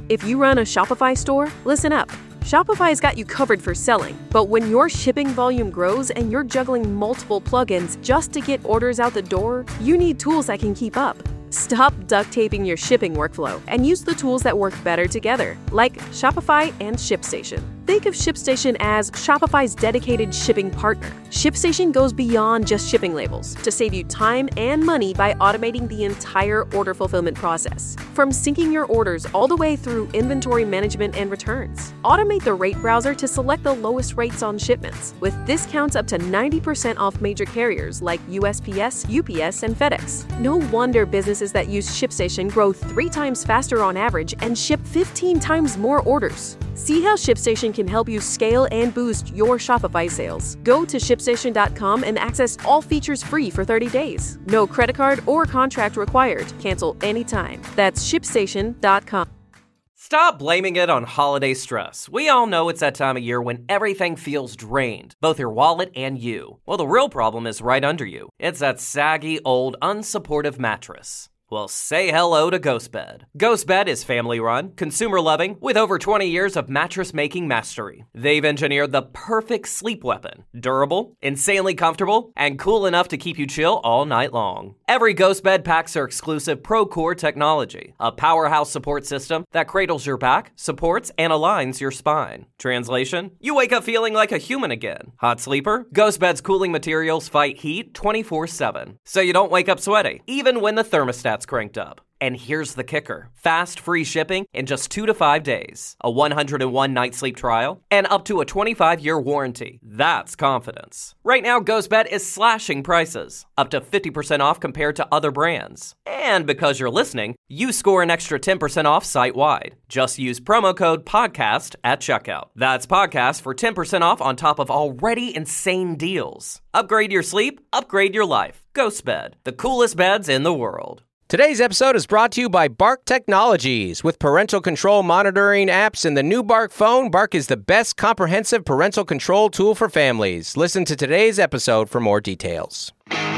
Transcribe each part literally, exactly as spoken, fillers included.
If you run a Shopify store, listen up. Shopify's got you covered for selling, but when your shipping volume grows and you're juggling multiple plugins just to get orders out the door, you need tools that can keep up. Stop duct taping your shipping workflow and use the tools that work better together, like Shopify and ShipStation. Think of ShipStation as Shopify's dedicated shipping partner. ShipStation goes beyond just shipping labels to save you time and money by automating the entire order fulfillment process. From syncing your orders all the way through inventory management and returns. Automate the rate browser to select the lowest rates on shipments, with discounts up to ninety percent off major carriers like U S P S, U P S, and FedEx. No wonder businesses that use ShipStation grow three times faster on average and ship fifteen times more orders. See how ShipStation can help you scale and boost your Shopify sales. Go to ship station dot com and access all features free for thirty days. No credit card or contract required. Cancel anytime. That's ship station dot com. Stop blaming it on holiday stress. We all know it's that time of year when everything feels drained, both your wallet and you. Well, the real problem is right under you. It's that saggy, old, unsupportive mattress. Well, say hello to GhostBed. GhostBed is family-run, consumer-loving, with over twenty years of mattress-making mastery. They've engineered the perfect sleep weapon. Durable, insanely comfortable, and cool enough to keep you chill all night long. Every GhostBed packs their exclusive ProCore technology, a powerhouse support system that cradles your back, supports, and aligns your spine. Translation? You wake up feeling like a human again. Hot sleeper? GhostBed's cooling materials fight heat twenty-four seven, so you don't wake up sweaty, even when the thermostat's cranked up. And here's the kicker. Fast, free shipping in just two to five days. A one hundred one night sleep trial. And up to a twenty-five year warranty. That's confidence. Right now, GhostBed is slashing prices. Up to fifty percent off compared to other brands. And because you're listening, you score an extra ten percent off site-wide. Just use promo code PODCAST at checkout. That's PODCAST for ten percent off on top of already insane deals. Upgrade your sleep. Upgrade your life. GhostBed. The coolest beds in the world. Today's episode is brought to you by Bark Technologies. With parental control monitoring apps and the new Bark phone, Bark is the best comprehensive parental control tool for families. Listen to today's episode for more details.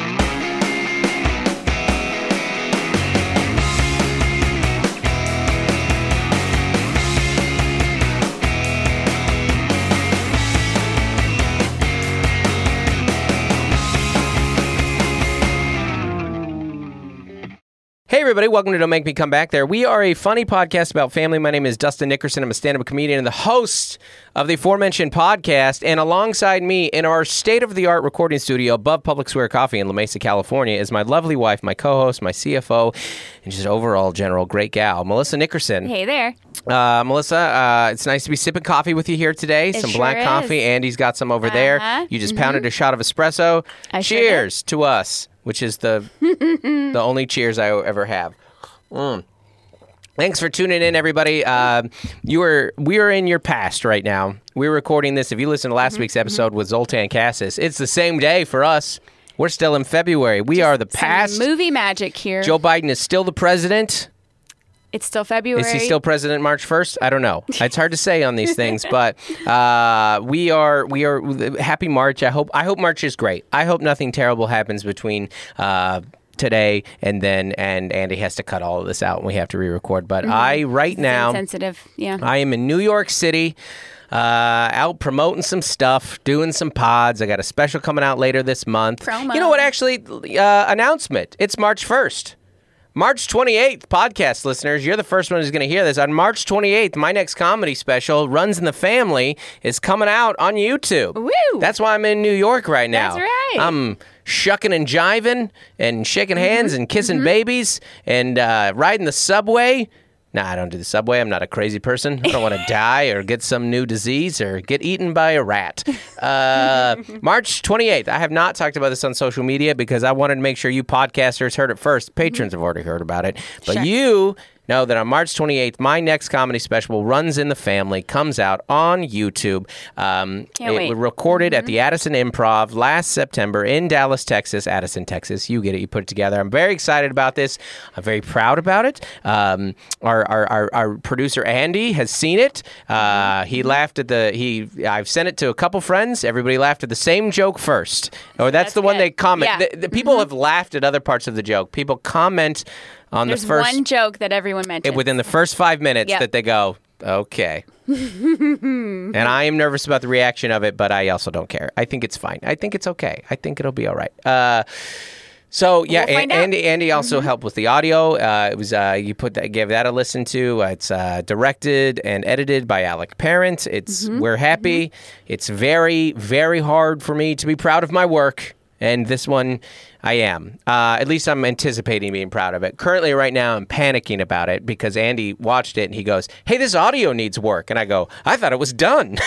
Hey everybody, welcome to Don't Make Me Come Back There. We are a funny podcast about family. My name is Dustin Nickerson. I'm a stand-up comedian and the host of the aforementioned podcast. And alongside me in our state-of-the-art recording studio above Public Square Coffee in La Mesa, California is my lovely wife, my co-host, my C F O, and just overall general great gal, Melissa Nickerson. Hey there. Uh, Melissa, uh, it's nice to be sipping coffee with you here today. It some sure black is. coffee. Andy's got some over Uh-huh. there. You just mm-hmm. pounded a shot of espresso. I Cheers sure to us, which is the the only cheers I ever have. Mm. Thanks for tuning in, everybody. Uh, you are we are in your past right now. We're recording this. If you listen to last mm-hmm. week's episode mm-hmm. with Zoltan Cassis, it's the same day for us. We're still in February. We Just are the past. Some movie magic here. Joe Biden is still the president. It's still February. Is he still president March first? I don't know. It's hard to say on these things, but uh, we are we are happy March. I hope I hope March is great. I hope nothing terrible happens between uh, today and then and Andy has to cut all of this out and we have to re-record. But mm-hmm. I right it's now sensitive. Yeah. I am in New York City. Uh, out promoting some stuff, doing some pods. I got a special coming out later this month. Promo. You know what? Actually, uh, announcement. It's March first. March twenty-eighth, podcast listeners, you're the first one who's going to hear this. On March twenty-eighth, my next comedy special, Runs in the Family, is coming out on YouTube. Woo! That's why I'm in New York right now. That's right. I'm shucking and jiving and shaking hands mm-hmm. and kissing mm-hmm. babies and uh, riding the subway. Nah, I don't do the subway. I'm not a crazy person. I don't want to die or get some new disease or get eaten by a rat. Uh, March twenty-eighth. I have not talked about this on social media because I wanted to make sure you podcasters heard it first. Patrons mm-hmm. have already heard about it. But sure. you know that on March twenty-eighth, my next comedy special, Runs in the Family, comes out on YouTube. Um, Can't it wait. was recorded mm-hmm. at the Addison Improv last September in Dallas, Texas. Addison, Texas. You get it. You put it together. I'm very excited about this. I'm very proud about it. Um, our, our, our, our producer, Andy, has seen it. Uh, he laughed at the... He. I've sent it to a couple friends. Everybody laughed at the same joke first. Or that's, that's the good. one they comment. Yeah. The, the people mm-hmm. have laughed at other parts of the joke. People comment on There's the first one joke that everyone mentions. within the first five minutes Yep. that they go, okay. And I am nervous about the reaction of it, but I also don't care. I think it's fine. I think it's okay. I think it'll be all right. Uh, so yeah, We'll find A- out. Andy. Andy also helped with the audio. Uh, it was uh, you put that, gave that a listen to. Uh, it's uh, directed and edited by Alec Parent. It's we're happy. It's very very hard for me to be proud of my work. And this one, I am. Uh, at least I'm anticipating being proud of it. Currently, right now, I'm panicking about it because Andy watched it and he goes, "Hey, this audio needs work." And I go, "I thought it was done.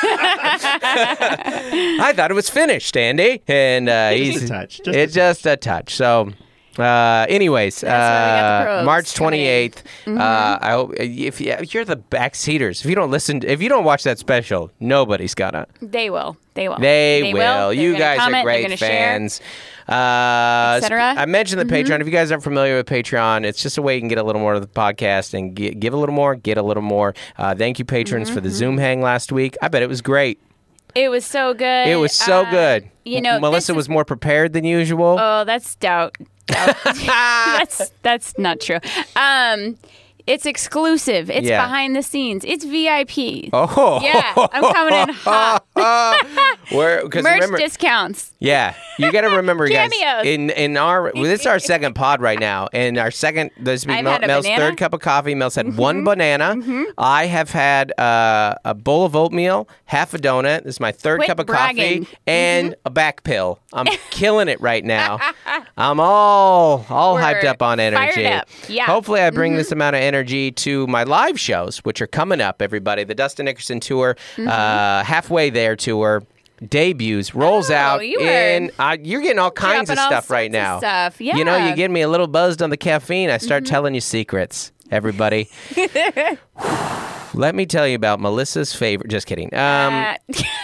I thought it was finished, Andy." And uh, he's a touch, just it's a just a touch. So. Uh, anyways, That's why we got the uh, probes March coming in. twenty-eighth. Uh, I hope if, you, if you're the backseaters, if you don't listen, if you don't watch that special, nobody's gonna. They will. They will. They, will. They're You gonna guys comment, are they're great gonna share. fans. Uh, Et cetera. sp- I mentioned the Mm-hmm. Patreon. If you guys aren't familiar with Patreon, it's just a way you can get a little more of the podcast and gi- give a little more, get a little more. Uh, thank you, patrons, for the Mm-hmm. Zoom hang last week. I bet it was great. It was so good. It was so Uh, good. You know, M- Melissa this was is- more prepared than usual. Oh, that's doubt. doubt. that's that's not true. Um, it's exclusive. It's Yeah. behind the scenes. It's V I P. oh, Yeah, I'm coming in hot. Where, 'cause Merch remember, discounts. Yeah, you got to remember, guys. Cameos. In in our well, this is our second pod right now, and our second. This will be I've Mel, had a Mel's banana. Mm-hmm. third cup of coffee. Mel's had one banana. I have had uh, a bowl of oatmeal, half a donut. This is my third Quit cup of bragging. Mm-hmm. coffee, and a back pill. I'm killing it right now. I'm all all We're hyped up on fired energy. up. Yeah. Hopefully, I bring this amount of energy to my live shows, which are coming up. Everybody, the Dustin Nickerson tour, Mm-hmm. uh, halfway there tour. Debuts rolls Oh, out you were in uh, you're getting all kinds of dropping all stuff right sorts now. of stuff. You know, Yeah. Mm-hmm. you get me a little buzzed on the caffeine. I start telling you secrets. Everybody, let me tell you about Melissa's favorite. Just kidding. Um, Uh,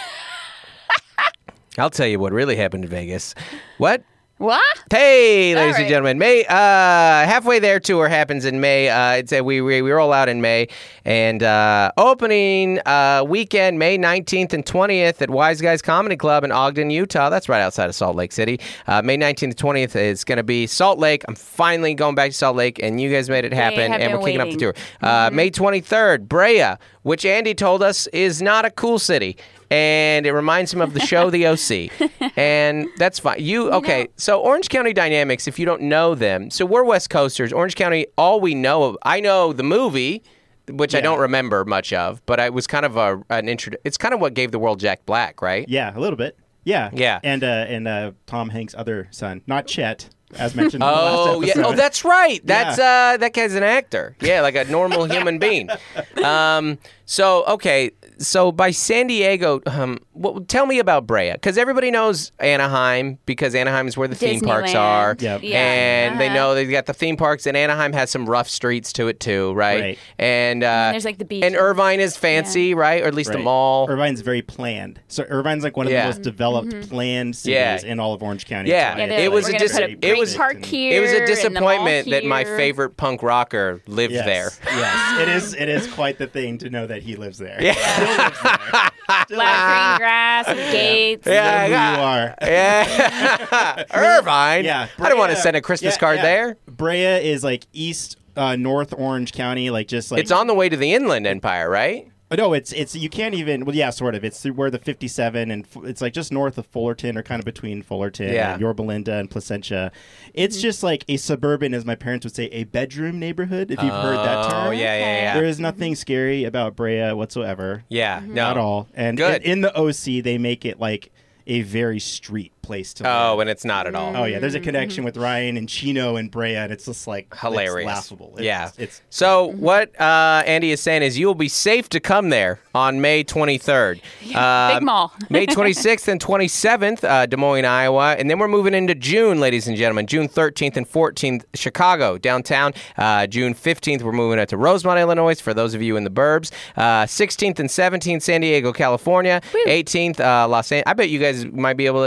I'll tell you what really happened in Vegas. What? what? Hey, ladies and right. gentlemen, May uh, halfway there tour happens in May. Uh, it's a, we, we we roll out in May, and uh, opening uh, weekend May nineteenth and twentieth at Wise Guys Comedy Club in Ogden, Utah. That's right outside of Salt Lake City. Uh, May nineteenth and twentieth is going to be Salt Lake. I'm finally going back to Salt Lake, and you guys made it happen, have and been we're kicking up the waiting. tour. Uh, May twenty-third, Brea, which Andy told us is not a cool city. And it reminds him of the show The O C. And that's fine. You, okay, so Orange County Dynamics, if you don't know them, so we're West Coasters. Orange County, all we know of, I know the movie, which I Yeah. don't remember much of, but I was kind of a, an intro, it's kind of what gave the world Jack Black, right? Yeah, a little bit. Yeah. Yeah. And uh, and uh, Tom Hanks' other son, not Chet, as mentioned in the Oh, last yeah. episode. Oh, that's right. That's uh, that guy's an actor. Yeah, like a normal human being. Um, so okay, so by San Diego, um, well, tell me about Brea, because everybody knows Anaheim because Anaheim is where the theme parks Disneyland. are, Yep. Yeah. and they Uh-huh. know they've got the theme parks, and Anaheim has some rough streets to it too, right? Right. And, uh, And there's, like, the beaches. and Irvine is fancy, right? Or at least the Right. mall. Irvine's very planned. So Irvine's like one of Yeah. the most developed, planned cities Yeah. in all of Orange County. Yeah. It's Yeah, why they're It like, was we're a gonna dis- put a it great was- park here. It was a and the mall disappointment that my here. favorite punk rocker lived Yes. there. Yes. It is it is quite the thing to know that he lives there. Yeah. Still lives there. Still A lot of green lives grass and gates. Yeah. there. I Who got- you are. Yeah. Irvine. Yeah. I don't want to Brea- send a Christmas yeah, card yeah. there. Brea is like east uh, North Orange County, like just like It's on the way to the Inland Empire, right? Oh, no, it's it's you can't even. Well, yeah, sort of. It's where the fifty-seven and F- it's like just north of Fullerton, or kind of between Fullerton, Yeah. and Yorba Linda, and Placentia. It's just like a suburban, as my parents would say, a bedroom neighborhood. If you've heard that term. Oh, yeah, yeah, yeah. There is nothing scary about Brea whatsoever. Yeah, no. At all. And Good. in the O C, they make it like a very street place to Oh, live. and it's not at all. Oh yeah, there's a connection with Ryan and Chino and Brea, and it's just like Hilarious. it's laughable. It's, yeah. it's so what uh, Andy is saying is you will be safe to come there on May twenty-third. Uh, Big mall. May twenty-sixth and twenty-seventh, uh, Des Moines, Iowa. And then we're moving into June, ladies and gentlemen. June thirteenth and fourteenth, Chicago, downtown. Uh, June fifteenth, we're moving out to Rosemont, Illinois, for those of you in the burbs. Uh, sixteenth and seventeenth, San Diego, California. eighteenth, uh, Los Angeles. I bet you guys might be able to, if you go to the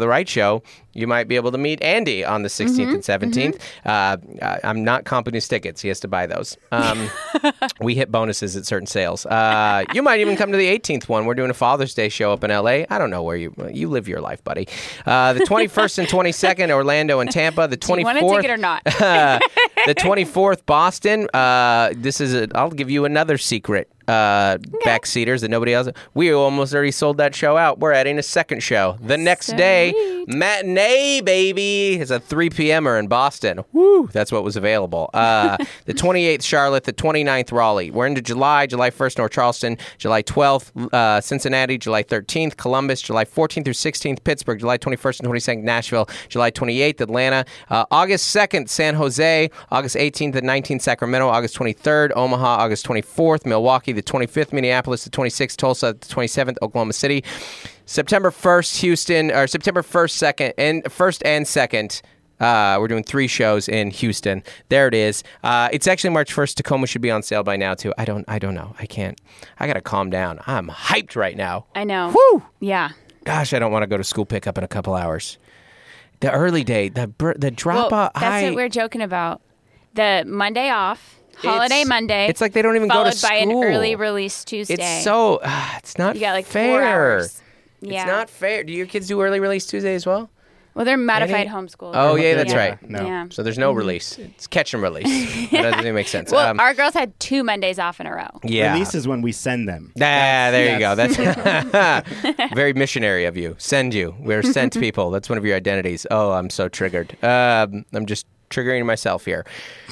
the right show, you might be able to meet Andy on the sixteenth Mm-hmm, and seventeenth. Mm-hmm. Uh, I'm not comping his tickets. He has to buy those. Um, we hit bonuses at certain sales. Uh, you might even come to the eighteenth one. We're doing a Father's Day show up in L A. I don't know where you you live your life, buddy. Uh, the twenty-first and twenty-second, Orlando and Tampa. The twenty-fourth. Do you want a ticket or not? uh, the twenty-fourth, Boston. Uh, this is a, I'll give you another secret. Uh, backseaters that nobody else. We almost already sold that show out. We're adding a second show the next Sweet. day. Matinee, baby. It's a three p.m.er in Boston. Woo! That's what was available. Uh, the twenty-eighth, Charlotte. The twenty-ninth, Raleigh. We're into July. July first, North Charleston. July twelfth, uh, Cincinnati. July thirteenth, Columbus. July fourteenth through sixteenth, Pittsburgh. July twenty-first and twenty-second, Nashville. July twenty-eighth, Atlanta. Uh, August second, San Jose. August eighteenth and nineteenth, Sacramento. August twenty-third, Omaha. August twenty-fourth, Milwaukee. The twenty-fifth, Minneapolis. The twenty-sixth, Tulsa. The twenty-seventh, Oklahoma City. September first, Houston, or September first, second, and first and second. Uh, we're doing three shows in Houston. There it is. Uh, it's actually March first. Tacoma should be on sale by now too. I don't. I don't know. I can't. I gotta calm down. I'm hyped right now. I know. Woo! Yeah. Gosh, I don't want to go to school pickup in a couple hours. The early day, the br- the drop Well, off. that's I, what we're joking about. The Monday off, holiday It's- Monday. it's like they don't even go to followed by an school. early release Tuesday. It's so. Uh, it's not. You got like fair. four hours. Yeah. It's not fair. Do your kids do early release Tuesday as well? Well, they're modified Any- homeschool. Oh yeah, that's Yeah. right. No. Yeah. So there's no release. It's catch and release. That doesn't even make sense. Well, Um, our girls had two Mondays off in a row. yeah. Release is when we send them. Ah, there you go. yes. That's very missionary of you. Send you. We're sent people. That's one of your identities. Oh, I'm so triggered. Um, I'm just triggering myself here.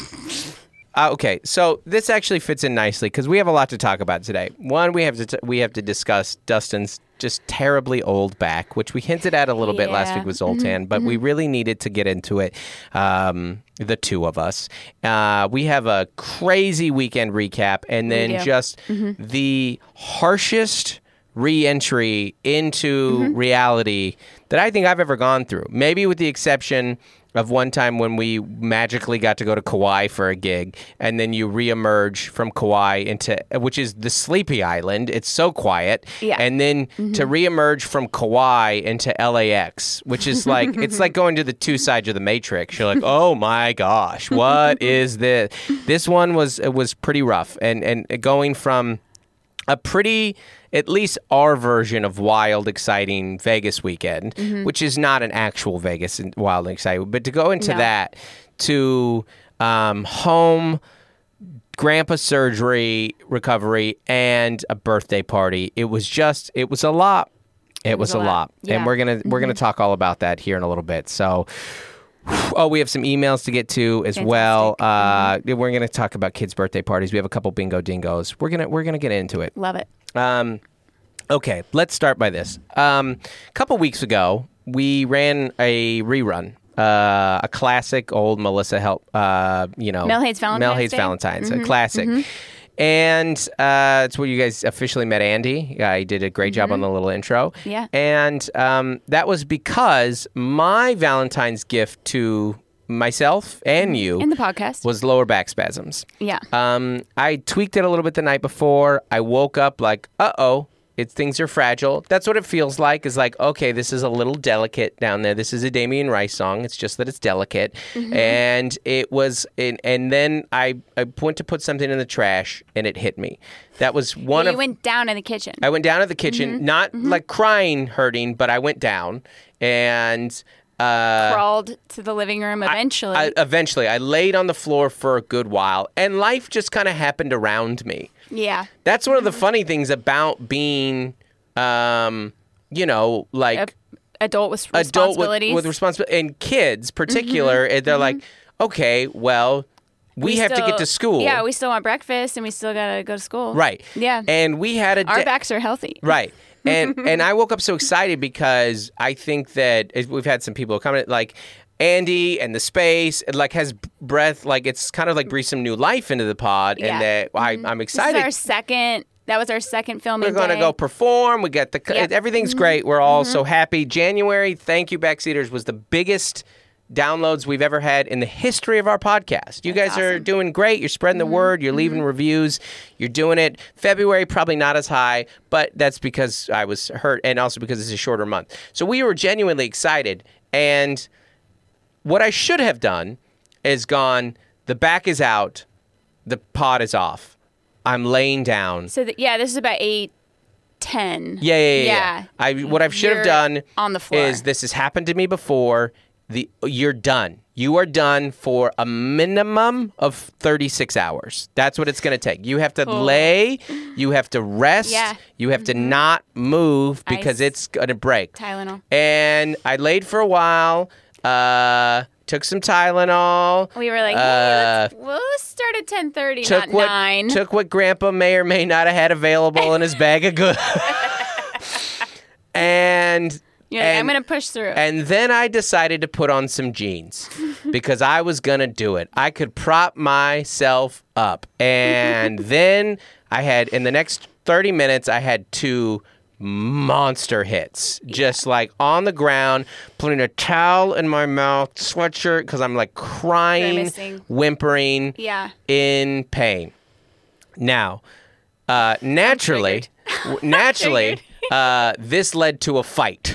Uh, okay, so this actually fits in nicely because we have a lot to talk about today. One, we have to t- we have to discuss Dustin's just terribly old back, which we hinted at a little bit last Yeah. week with Zoltan, but we really needed to get into it. Um, the two of us. Uh, we have a crazy weekend recap, and then do. just the harshest re-entry into reality that I think I've ever gone through. Maybe with the exception of one time when we magically got to go to Kauai for a gig, and then you reemerge from Kauai into, which is the Sleepy Island. It's so quiet. Yeah. And then to reemerge from Kauai into L A X, which is like, it's like going to the two sides of the Matrix. You're like, oh my gosh, what is this? This one was, it was pretty rough. And, and going from a pretty, at least our version of wild, exciting Vegas weekend, which is not an actual Vegas and wild and exciting, but to go into No. that, to um, home, grandpa surgery, recovery, and a birthday party. It was just, it was a lot. It, was, a lot. Yeah. And we're gonna we're gonna talk all about that here in a little bit. So, oh, we have some emails to get to as well. Uh, We're gonna talk about kids' birthday parties. We have a couple bingo dingos. We're gonna we're gonna get into it. Love it. Um, okay, let's start by this. Um, a couple weeks ago, we ran a rerun. Uh, a classic old Melissa Help, uh, you know, Mel Hates Valentine's Mel Hates Day? Valentine's, a classic. And uh, it's where you guys officially met Andy. Uh, he did a great job on the little intro. Yeah. And um, that was because my Valentine's gift to myself and you In the podcast. was lower back spasms. Yeah. Um, I tweaked it a little bit the night before. I woke up like, uh-oh, it's things are fragile. That's what it feels like, is like, okay, this is a little delicate down there. This is a Damien Rice song. It's just that it's delicate. And it was, and, and then I, I went to put something in the trash, and it hit me. That was one you of... went down in the kitchen. I went down to the kitchen, not like crying, hurting, but I went down, and... Uh, Crawled to the living room eventually. I, eventually, I laid on the floor for a good while, and life just kind of happened around me. yeah. That's one of the funny things about being, um, you know, like A- adult with adult with, responsibilities. with responsibility, and kids, particular. and They're like, okay, well, we, have to still- get to school, Yeah, we still want breakfast and we still got to go to school. right? Yeah. and we had a Our da- backs are healthy. Right. And and I woke up so excited because I think that we've had some people comment like Andy and the space, it like has breath, like it's kind of like breathe some new life into the pod, Yeah. and that I, I'm This is excited. our second, that was our second filming We're going to day. go perform. We got the Yep. everything's great. We're all so happy. January, thank you, Backseaters, was the biggest downloads we've ever had in the history of our podcast. You That's guys are awesome. doing great. You're spreading the word. You're leaving reviews. You're doing it. February, probably not as high, but that's because I was hurt and also because it's a shorter month. So we were genuinely excited. And what I should have done is gone, the back is out, the pod is off. I'm laying down. So th- yeah, this is about eight ten. Yeah, yeah, yeah. yeah. Yeah. I what I should have You're done on the floor. is this has happened to me before. The you're done. You are done for a minimum of thirty-six hours. That's what it's going to take. You have to Oh. lay, you have to rest, Yeah. you have to not move because Ice. it's going to break. Tylenol. And I laid for a while, uh, took some Tylenol. We were like, hey, uh, let's, well, let's start at ten thirty, took not what nine. took what Grandpa may or may not have had available in his bag of goods. and You're like, I'm and- going to push through. And then I decided to put on some jeans because I was going to do it. I could prop myself up. And then I had, in the next thirty minutes, I had two monster hits. Just like on the ground, putting a towel in my mouth, sweatshirt, because I'm like crying, Grimacing. whimpering, Yeah. in pain. Now, uh, naturally, w- naturally, uh, this led to a fight.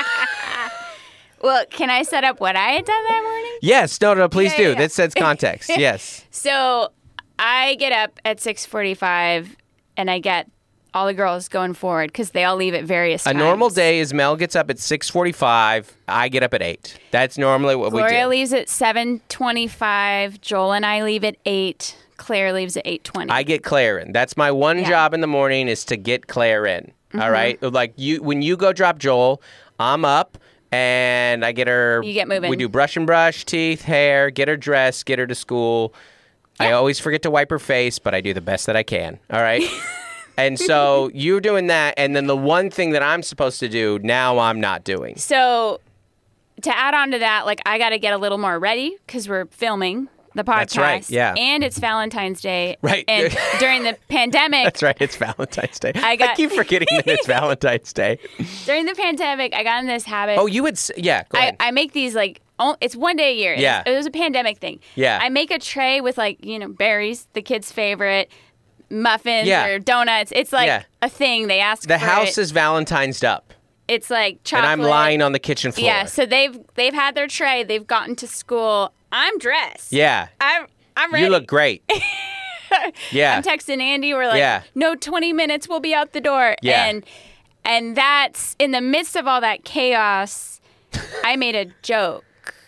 Well, can I set up what I had done that morning? Yes, no, no, please Yeah, do. yeah, yeah. That sets context. Yes. So I get up at six forty-five and I get all the girls going forward because they all leave at various A times. normal day is Mel gets up at six forty-five. I get up at eight. That's normally what we Gloria do. leaves at seven twenty-five. Joel and I leave at eight. Claire leaves at eight twenty. I get Claire in. That's my one Yeah. job in the morning is to get Claire in. All right? Like you when you go drop Joel, I'm up and I get her You get moving. We do brush and brush, teeth, hair, get her dressed, get her to school. I always forget to wipe her face, but I do the best that I can. All right? And so you're doing that, and then the one thing that I'm supposed to do, now I'm not doing. So to add on to that, like I got to get a little more ready because we're filming the podcast. That's right, yeah. And it's Valentine's Day. Right. And during the pandemic, That's right, it's Valentine's Day. I got- keep forgetting that it's Valentine's Day. during the pandemic, I got in this habit. Oh, you would, s- yeah, go I, ahead. I make these like oh, it's one day a year. Yeah. It was a pandemic thing. Yeah. I make a tray with like, you know, berries, the kids' favorite, muffins Yeah. or donuts. It's like Yeah. a thing. They ask the for house it. is Valentine's up, It's like chocolate. and I'm lying on the kitchen floor. Yeah, so they've they've had their tray, they've gotten to school. I'm dressed. Yeah. I'm I'm ready. You look great. Yeah. I'm texting Andy. We're like, Yeah. no, twenty minutes, we'll be out the door. Yeah. And and that's in the midst of all that chaos. I made a joke.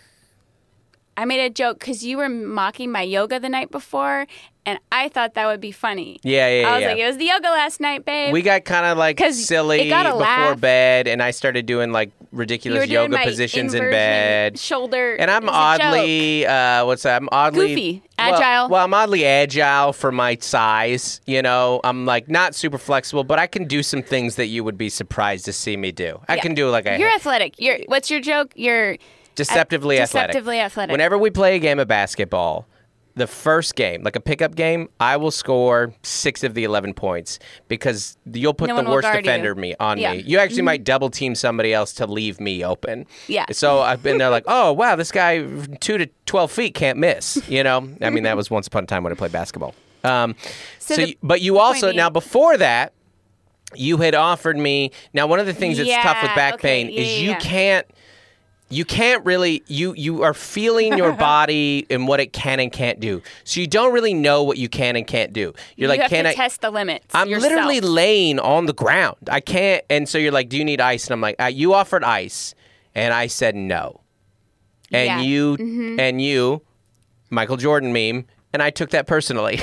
I made a joke because you were mocking my yoga the night before, and I thought that would be funny. Yeah, yeah, I was yeah. like, it was the yoga last night, babe. We got kind of like 'Cause silly it got a before laugh. bed, and I started doing like you were ridiculous doing yoga my positions in inversion bed. shoulder. And I'm it was a joke. oddly, uh, what's that? I'm oddly Goofy. well- Agile. Well, I'm oddly agile for my size. You know, I'm like not super flexible, but I can do some things that you would be surprised to see me do. I Yeah. can do like a You're athletic. You're. What's your joke? You're deceptively uh, athletic. Deceptively athletic. Whenever we play a game of basketball, the first game, like a pickup game, I will score six of the eleven points because you'll put No the one will worst guard defender you. me on Yeah. me. You actually might double team somebody else to leave me open. Yeah. So I've been there like, oh wow, this guy two to twelve feet can't miss. You know, I mean that was once upon a time when I played basketball. Um, so, So the- you- but you the point also being- now before that, you had offered me. Now one of the things that's tough with Yeah, back okay, pain yeah, is yeah, you yeah. can't. You can't really you you are feeling your body and what it can and can't do. So you don't really know what you can and can't do. You're you like, have can to I? test the limits. I'm yourself. literally laying on the ground. I can't. And so you're like, do you need ice? And I'm like, uh, you offered ice, and I said no. And Yeah. you Mm-hmm. and you, Michael Jordan meme, and I took that personally.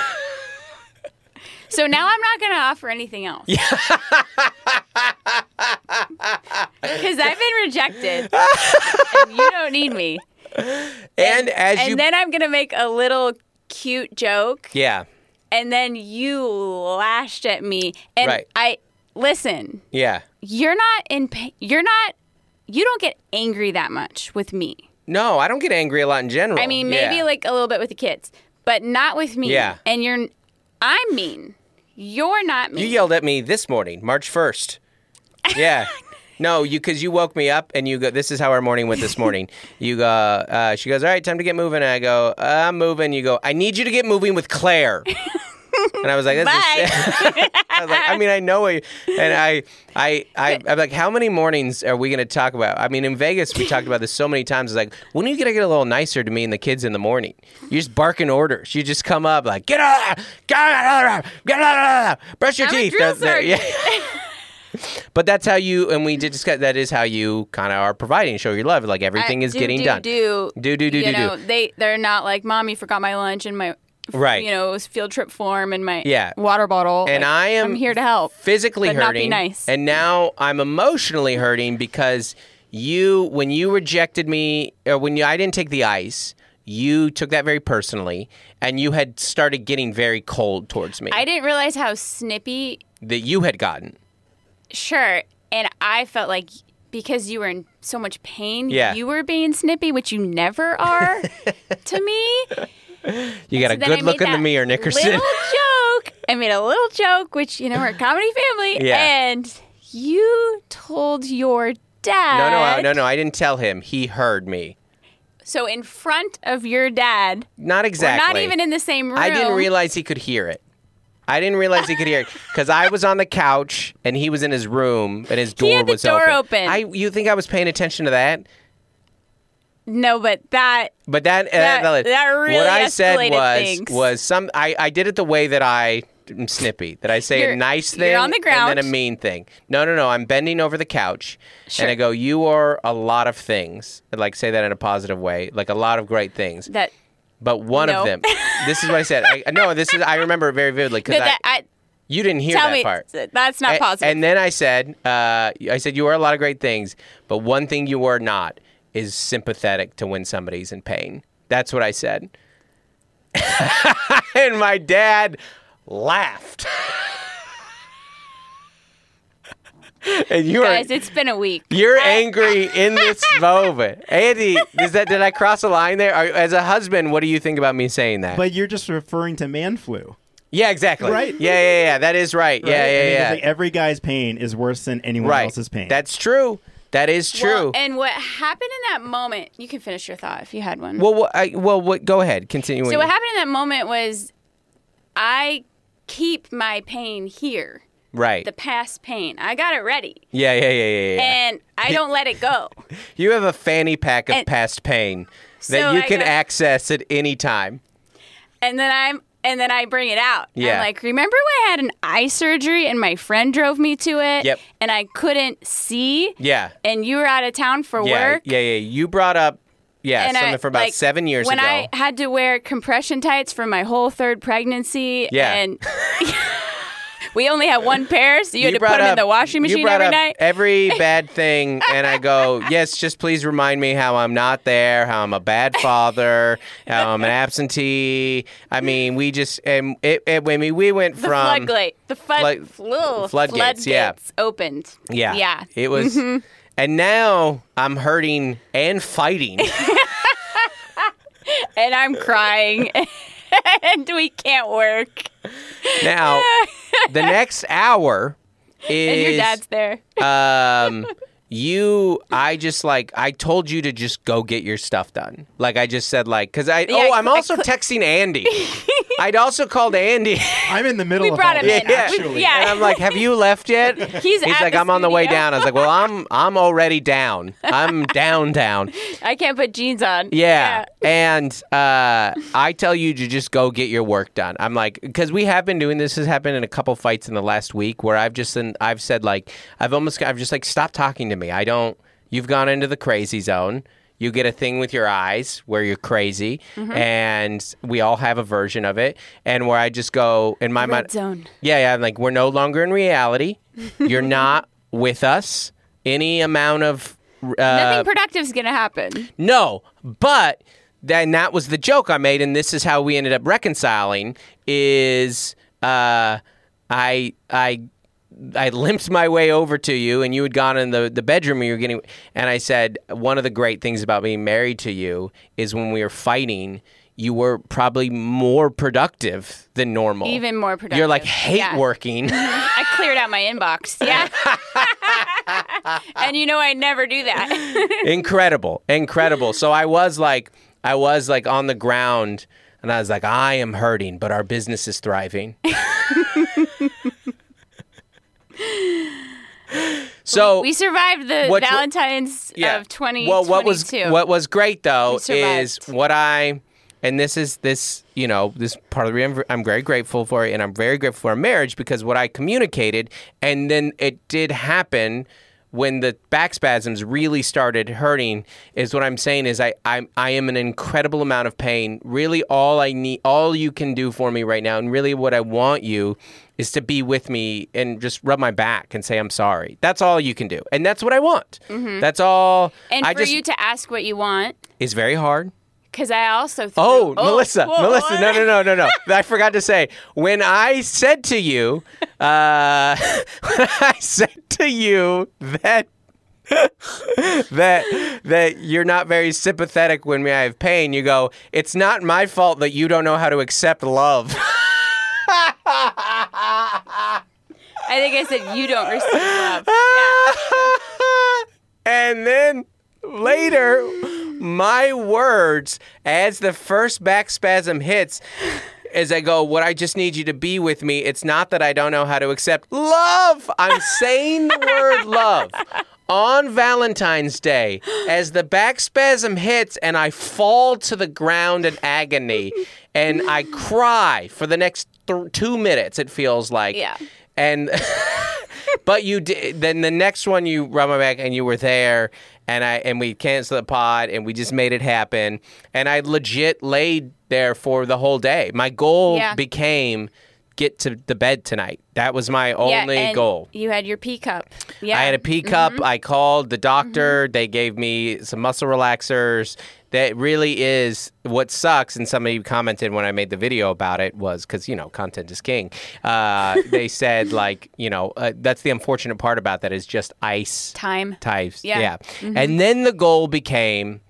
So now I'm not going to offer anything else. Because I've been rejected, and you don't need me. and as And you, then I'm going to make a little cute joke, yeah, and then you lashed at me. And Right. I listen. yeah. You're not in. pa- You're not. You don't get angry that much with me. No, I don't get angry a lot in general. I mean, maybe Yeah. like a little bit with the kids, but not with me. Yeah. And you're. I'm mean. You're not mean. You yelled at me this morning, March first. Yeah. No, you because you woke me up and you go. This is how our morning went this morning. You go. Uh, she goes, all right, time to get moving. And I go, I'm moving. You go, I need you to get moving with Claire. And I was like, That's Bye. I was like, I mean, I know it. And I, I, I, I'm like, how many mornings are we going to talk about? I mean, in Vegas, we talked about this so many times. It's like, when are you going to get a little nicer to me and the kids in the morning? You just barking orders. You just come up like, get out, get out, get out, brush your I'm a teeth. drill That- that- yeah. But that's how you, and we did discuss, that is how you kind of are providing, show your love. Like everything I- is do, getting do, done. Do, Do, do, do, you do, know, do. They, they're not like, Mom, you forgot my lunch and my, Right. you know, it was field trip form and my Yeah. water bottle. And Like, I am I'm here to help. physically but hurting. not be nice. And now I'm emotionally hurting because you, when you rejected me, or when you, I didn't take the ice, you took that very personally, and you had started getting very cold towards me. I didn't realize how snippy, that you had gotten. sure. And I felt like because you were in so much pain, Yeah. you were being snippy, which you never are to me. You got So a then I good look made in the that mirror, Nickerson. Little joke. I made a little joke, which, you know, we're a comedy family. Yeah. And you told your dad. No, no, I- no, no. I didn't tell him. He heard me. So in front of your dad, Not we're exactly. not even in the same room. I didn't realize he could hear it. I didn't realize he could hear it because I was on the couch and he was in his room and his door had the was door open. open. I, you think I was paying attention to that? No, but that But that uh, That- that, that really what I said escalated was things. was some. I, I did it the way that I am snippy. That I say You're- a nice you're thing on the and then a couch. mean thing. No, no, no. I'm bending over the couch Sure. and I go, "You are a lot of things." I'd like say that in a positive way, like a lot of great things. that But one No. of them. This is what I said. I, no, this is. I remember it very vividly because that, that I, you didn't hear tell that me part. that's not A- positive. And then I said, uh, I said, you are a lot of great things, but one thing you are not is sympathetic to when somebody's in pain. That's what I said. And my dad laughed. And you are Guys, it's been a week. you're angry in this moment. Andy, is that did I cross a line there? Are, as a husband, what do you think about me saying that? But you're just referring to man flu. yeah, exactly. Right. Yeah, yeah, yeah. That is right. Yeah, right? I mean, yeah, it's yeah. like every guy's pain is worse than anyone Right. else's pain. That's true. That is true. Well, and what happened in that moment? You can finish your thought if you had one. Well, what, I, well, what, go ahead. Continue. so what happened in that moment was, I keep my pain here, Right. the past pain. I got it ready, yeah, yeah, yeah, yeah, yeah. and I don't let it go. You have a fanny pack of And- past pain that So you I can go- access at any time. And then I'm and then I bring it out. Yeah. I'm like, remember when I had an eye surgery and my friend drove me to it? Yep. And I couldn't see? Yeah. And you were out of town for Yeah, work? yeah, yeah. You brought up, yeah, And something I, from about like, seven years when ago. I had to wear compression tights for my whole third pregnancy. Yeah. And we only had one pair, so you, had to brought put them in up- the washing you machine brought every up night. every bad thing, and I go, yes, just please remind me how I'm not there, how I'm a bad father, how I'm an absentee. I mean, we just, and it, it, I mean, we went The from floodgate. The flood, flood- little floodgates, yeah. opened. Yeah. Yeah. It was. And now I'm hurting and fighting. And I'm crying. And we can't work. Now, the next hour is. And your dad's there. um, you, I just like, I told you to just go get your stuff done. Like, I just said, like, because I, oh, I I'm cl- I also cl- texting Andy. I'd also called Andy. I'm in the middle We of brought all him this, in. Yeah. actually. Yeah. And I'm like, have you left yet? He's at like, the I'm on the way studio." down. I was like, well, I'm, I'm already down. I'm down, down. I can't put jeans on. Yeah. And uh, I tell you to just go get your work done. I'm like, because we have been doing this. Has happened in a couple fights in the last week where I've just, been, I've said like, I've almost, I've just like, stop talking to me. I don't, you've gone into the crazy zone. You get a thing with your eyes where you're crazy, Mm-hmm. and we all have a version of it. And where I just go in my Red mind, zone. yeah, yeah, I'm like, we're no longer in reality. You're not with us. Any amount of uh, Nothing productive's going to happen. no, but then that was the joke I made, and this is how we ended up reconciling. Is uh, I I I limped my way over to you, and you had gone in the, the bedroom, and you were getting, and I said one of the great things about being married to you is when we were fighting, you were probably more productive than normal. Even more productive. You're like hate Yeah. working. I cleared out my inbox. Yeah. And you know I never do that. Incredible. Incredible. So I was like, I was like on the ground and I was like, I am hurting, but our business is thriving. So we survived the what- Valentine's yeah. of twenty twenty-two. Well, what was what was great though We survived. is what I, and this is this you know this part of the reason I'm very grateful for it, and I'm very grateful for our marriage because what I communicated, and then it did happen when the back spasms really started hurting. Is what I'm saying is I I I am in an incredible amount of pain. Really, all I need, all you can do for me right now, and really what I want you is to be with me and just rub my back and say I'm sorry. That's all you can do, and that's what I want. Mm-hmm. That's all. And I for just, you to ask what you want, is very hard. because I also threw, Oh, Melissa, whoa, Melissa, no, no, no, no, no. I forgot to say, when I said to you, uh, when I said to you that that that you're not very sympathetic when I have pain, you go, it's not my fault that you don't know how to accept love. I think I said you don't receive love. Yeah. And then later, my words, as the first back spasm hits, as I go, what I just need you to be with me, it's not that I don't know how to accept love. I'm saying the word love. On Valentine's Day, as the back spasm hits and I fall to the ground in agony and I cry for the next th- two minutes, it feels like. Yeah. And but you did. Then the next one, you rub my back and you were there, and I and we canceled the pod and we just made it happen. And I legit laid there for the whole day. My goal Yeah. became get to the bed tonight. That was my Yeah, only and goal. You had your pee cup. Yeah. I had a pee cup. I called the doctor. They gave me some muscle relaxers. That really is what sucks. And somebody commented when I made the video about it was because, you know, content is king. Uh, they said, like, you know, uh, that's the unfortunate part about that is just ice. Time. Types. Yeah. Yeah. And then the goal became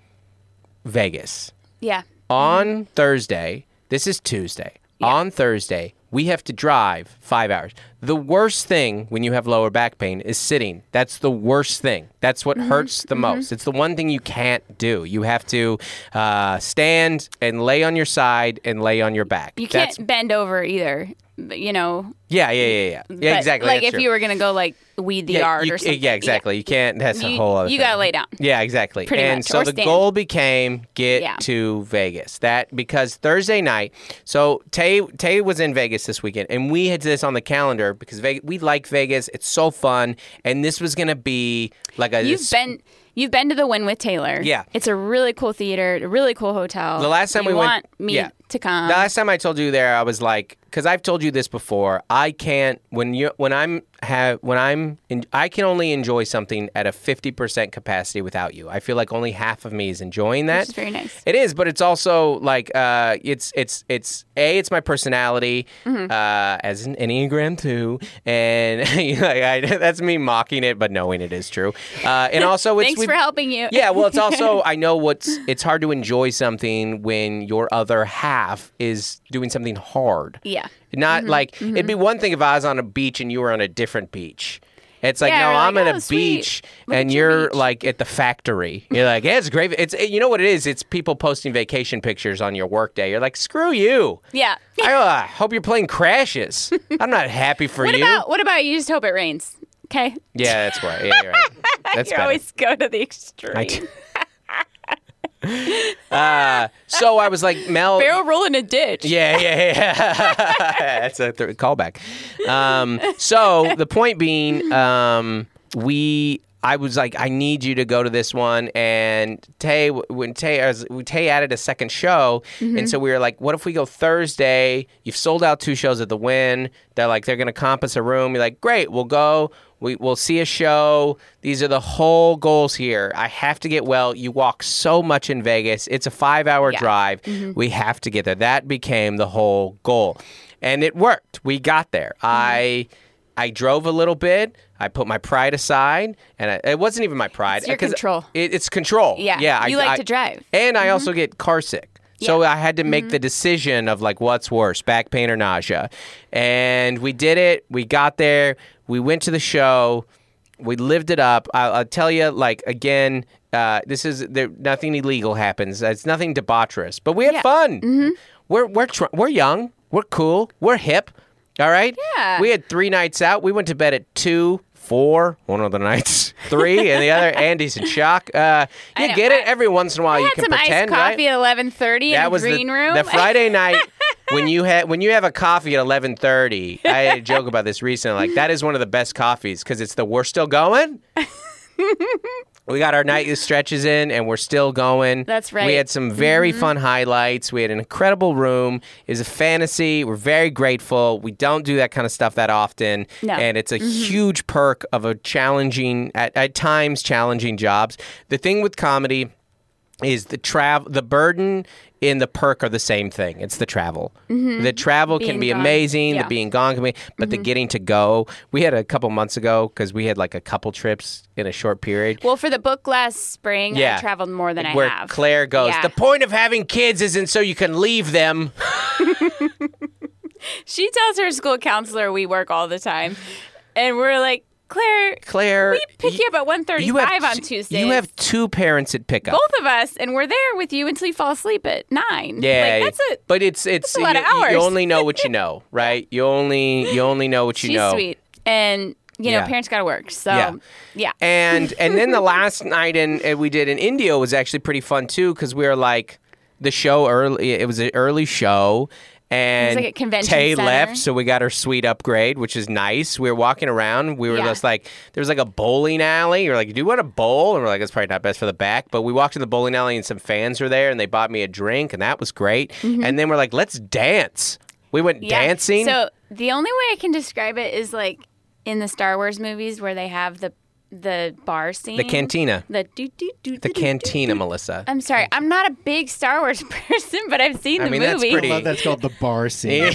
Vegas. Yeah. On Thursday, this is Tuesday. On Thursday, we have to drive five hours. The worst thing when you have lower back pain is sitting. That's the worst thing. That's what Mm-hmm. hurts the most. It's the one thing you can't do. You have to uh, stand and lay on your side and lay on your back. You That's, can't bend over either. But, you know. yeah, yeah, yeah, yeah. Yeah, but, exactly. Like that's if true. you were gonna go like weed the yeah, yard you- or something. Yeah, exactly. You can't. That's a You- whole other you thing. gotta lay down. Yeah, exactly. Pretty and much, so or the stand. goal became get Yeah. to Vegas. That because Thursday night. So Tay Tay was in Vegas this weekend, and we had this on the calendar because Vegas, we like Vegas. It's so fun, and this was gonna be like a. You've this- been you've been to the Wynn with Taylor. Yeah. It's a really cool theater, a really cool hotel. The last time you we want went, me yeah. to come. The last time I told you there, I was like, because I've told you this before. I can't when you when I'm have when I'm in, I can only enjoy something at a fifty percent capacity without you. I feel like only half of me is enjoying that. Which is very nice. It is, but it's also like uh, it's it's it's a it's my personality Mm-hmm. uh, as an Enneagram two, and like, I, that's me mocking it, but knowing it is true. Uh, and also, it's Thanks we- for helping you. Yeah, well, it's also I know what's it's hard to enjoy something when your other half is doing something hard. Yeah. Not like it'd be one thing if I was on a beach and you were on a different beach. It's like, Yeah, no, we're I'm like, at "Oh, a sweet. beach Look and at your you're beach." like at the factory. You're like, yeah, it's great. It's you know what it is? It's people posting vacation pictures on your work day. You're like, screw you. Yeah. I uh, hope your plane crashes. I'm not happy for What you. about what about you just hope it rains? Okay. Yeah, that's why. Yeah, you're right. That's you better. always go to the extreme. I do. uh, so I was like, Mel. Barrel roll in a ditch. Yeah, yeah, yeah. That's a th- callback. Um, so the point being, um, we. I was like, I need you to go to this one, and Tay, when Tay, as Tay added a second show, and so we were like, what if we go Thursday? You've sold out two shows at the Wynn. They're like, they're gonna comp us a room. You're like, great, we'll go. We we'll see a show. These are the whole goals here. I have to get well. You walk so much in Vegas. It's a five-hour Yeah. drive. We have to get there. That became the whole goal, and it worked. We got there. I. I drove a little bit. I put my pride aside, and I, it wasn't even my pride. It's your 'cause control. It, it's control. Yeah, yeah. you I, like I- to drive. and I also get car sick. So Yeah. I had to make the decision of like what's worse, back pain or nausea. And we did it. We got there. We went to the show. We lived it up. I'll, I'll tell you, like, again, uh, this is there. Nothing illegal happens. It's nothing debaucherous, but we had Yeah. fun. Mm-hmm. We're we're tr- we're young. We're cool. We're hip. All right. Yeah. We had three nights out. We went to bed at two, four. One of the nights, three, and the other. Andy's in shock. Uh, I you know. get it. Every once in a while, I you had can some pretend, iced coffee right? at eleven thirty in That the was green the, room. the Friday night when you had when you have a coffee at eleven thirty. I had a joke about this recently. Like that is one of the best coffees because it's the we're still going. We got our night stretches in, and we're still going. That's right. We had some very fun highlights. We had an incredible room. It was a fantasy. We're very grateful. We don't do that kind of stuff that often, No. and it's a huge perk of a challenging, at, at times challenging jobs. The thing with comedy is the travel, the burden in the perk are the same thing. It's the travel. The travel can Being be gone. amazing. Yeah. The being gone can be, but the getting to go. We had a couple months ago because we had like a couple trips in a short period. Well, for the book last spring, Yeah. I traveled more than I Where have. Claire goes, Yeah. the point of having kids isn't so you can leave them. She tells her school counselor we work all the time. And we're like, Claire, Claire, we pick you, up at one you thirty-five have on t- Tuesdays. You have two parents at pickup. both of us, and we're there with you until you fall asleep at nine. Yeah, Like, that's it. But it's it's a lot you, of hours. you only know what you know, right? You only you only know what you She's know. sweet. And, you know, Yeah. parents got to work. So, Yeah. yeah. And and then the last night in uh, we did in India was actually pretty fun too because we were like the show early. It was an early show. And like a convention Tay center. left, so we got her suite upgrade, which is nice. We were walking around. We were Yeah. just like, there was like a bowling alley. You're like, do you want a bowl? And we're like, it's probably not best for the back. But we walked in the bowling alley and some fans were there and they bought me a drink and that was great. And then we're like, let's dance. We went Mm-hmm. Yeah. dancing. So, the only way I can describe it is like in the Star Wars movies where they have the the bar scene. the cantina. The do do do The do, do, cantina, do. Melissa. I'm sorry, I'm not a big Star Wars person, but I've seen I the mean, that's movie. pretty- I love that's called the bar scene.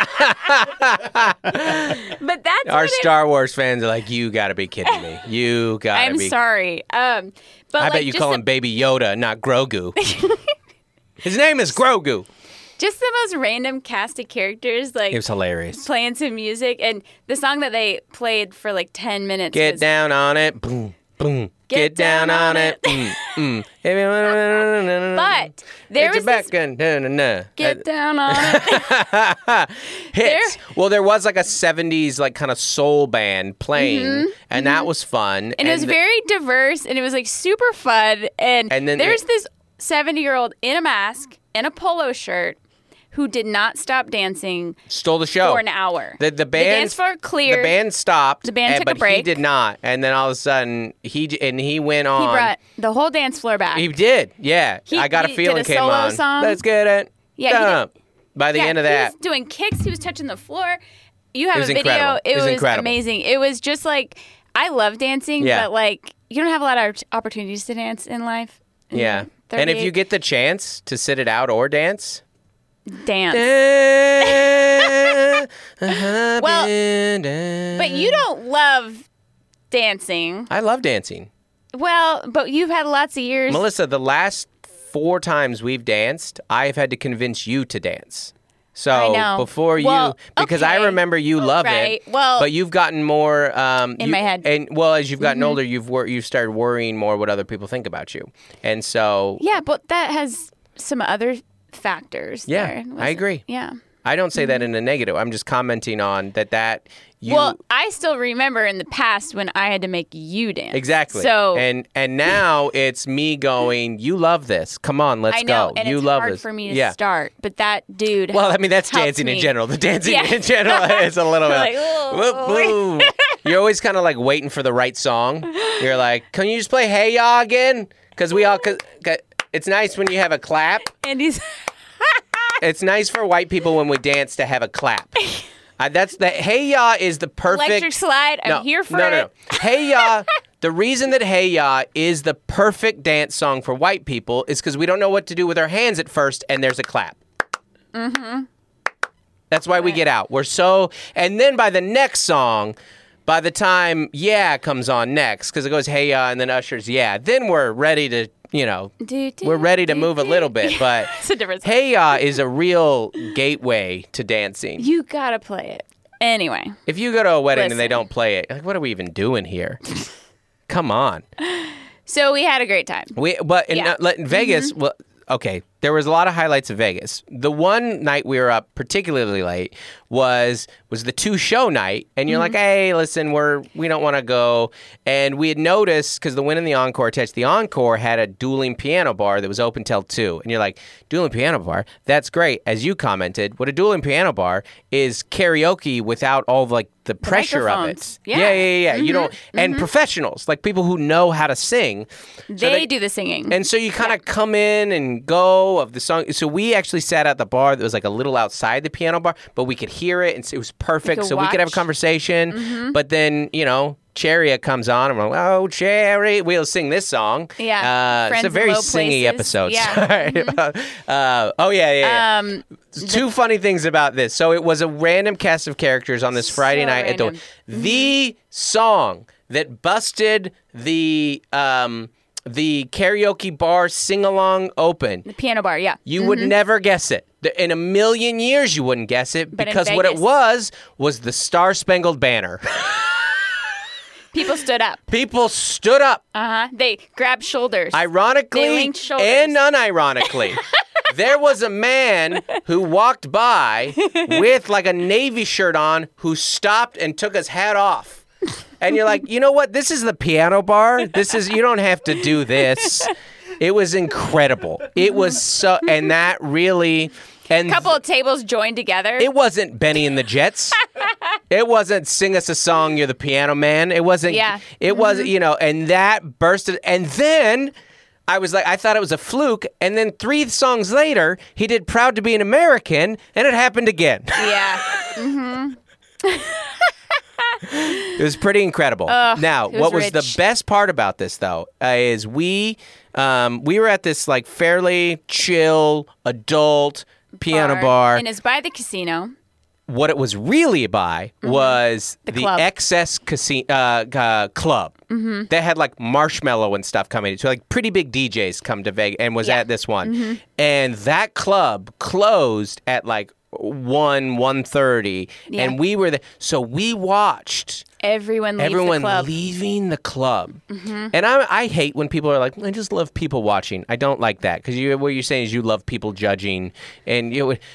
But that's Our what it- Star Wars fans are like, you got to be kidding me. You got to I'm be. sorry. Um, but I like, bet you just call the, him Baby Yoda, not Grogu. His name is Grogu. just the most random cast of characters, like It was hilarious. playing some music, and the song that they played for like ten minutes. Get was, down on it. Boom, boom. Get, down, on it. Mm, mm. But there It's was a back this, gun. Na, na, na. get down on it. Hits. Well, there was like a seventies like kind of soul band playing, and that was fun. And it was the- very diverse, and it was like super fun. And, And then there's it- this seventy-year-old in a mask and a polo shirt who did not stop dancing stole the show for an hour. The the band dance floor cleared. The band stopped. The band and- took a but he break. did not. And then all of a sudden he d- and he went on. He brought the whole dance floor back. He did. Yeah. He- I got a he feeling did a came solo on. song. Let's get it. Yeah, he did- done. By the yeah, end of he that. was doing kicks. He was touching the floor. You have It was a video. incredible. It, It was was, incredible. amazing. It was just like I love dancing, Yeah. but like you don't have a lot of opportunities to dance in life. in Yeah. your And if you thirty-eight get the chance to sit it out or dance. dance. well, But you don't love dancing. I love dancing. Well, but you've had lots of years. Melissa, the last four times we've danced, I've had to convince you to dance. So I know. before you, Well, because I okay. remember you love Right. it. Well- but you've gotten more um, In you- my head. and well, as you've gotten older, you've wor- you've started worrying more what other people think about you, and so Yeah, but that has some other factors. Yeah, there. I Was it- agree. Yeah. I don't say that in a negative. I'm just commenting on that. That you well, I still remember in the past when I had to make you dance. exactly. So and and now it's me going. You love this. Come on, let's I know, go. and you it's love hard this. for me to yeah. start. But that dude. Well, I mean, that's helped dancing in me. general. The dancing Yeah. in general is a little bit Like, whoop, "Oh." whoop. You're always kind of like waiting for the right song. You're like, can you just play Hey Ya again? Because we all, cause, 'cause it's nice when you have a clap. And he's. It's nice for white people when we dance to have a clap. Uh, that's the Hey Ya is the perfect. Electric slide. I'm no, here for no, it. no, no. Hey Ya. The reason that Hey Ya is the perfect dance song for white people is because we don't know what to do with our hands at first, and there's a clap. Mm-hmm. That's why we get out. We're so, and then by the next song, by the time Yeah comes on next, because it goes Hey Ya, and then Usher's Yeah, then we're ready to, you know, Do, do, we're ready to do, move a do. little bit. But It's a different song. Hey Ya is a real gateway to dancing. You gotta play it. Anyway. If you go to a wedding and they Listen. don't play it, like, what are we even doing here? Come on. So we had a great time. We but in, Yeah. uh, in Vegas, well, okay, there was a lot of highlights of Vegas. The one night we were up particularly late was was the two show night, and you're like, hey, listen, we're we don't want to go, and we had noticed because the Win and the Encore attached, the Encore had a dueling piano bar that was open till two, and you're like, dueling piano bar, that's great. As you commented, what a dueling piano bar is karaoke without all of, like the pressure of it. microphones. Yeah. yeah, yeah, yeah. You don't, and professionals, like people who know how to sing. So They, do the singing. and so you kind of come in and go of the song. So we actually sat at the bar that was like a little outside the piano bar, but we could hear it, and it was perfect. could So we could have a watch. conversation. But then, you know, Chariot comes on, and we're like, oh, Chariot, we'll sing this song. Yeah. Uh, it's Friends a in very Low singy Places. episode. Yeah. Sorry. uh, oh, yeah, yeah, yeah. um, Two funny things about this. So it was a random cast of characters on this Friday So night at the random. the song that busted the um, the karaoke bar sing along open. the piano bar, yeah. You would never guess it. The- In a million years, you wouldn't guess it But in because what it Vegas. was was the Star Spangled Banner. People stood up. People stood up, Uh-huh. They grabbed shoulders. ironically They linked shoulders. and unironically. There was a man who walked by with like a Navy shirt on who stopped and took his hat off. And you're like, you know what? This is the piano bar. This is, you don't have to do this. It was incredible. It was so, and that really, and couple of tables joined together. it wasn't Benny and the Jets. It wasn't Sing Us a Song, You're the Piano Man. It wasn't, Yeah. it was, you know, and that bursted. And then I was like, I thought it was a fluke. And then three songs later, he did Proud to Be an American, and it happened again. yeah. It was pretty incredible. Now, it was what was the rich. best part about this, though, uh, is we um, we were at this like fairly chill adult piano bar. And it's by the casino. What it was really by was the, Mm-hmm. club. Excess Casino uh, uh, Club. Mm-hmm. That had like Marshmello and stuff coming. So like pretty big D Js come to Vegas and was Yeah. at this one. And that club closed at like one, one thirty. Yeah. And we were there. So we watched Everyone leaves everyone the club. leaving the club. And I, I hate when people are like, I just love people watching. I don't like that because you, what you're saying is you love people judging. And you know,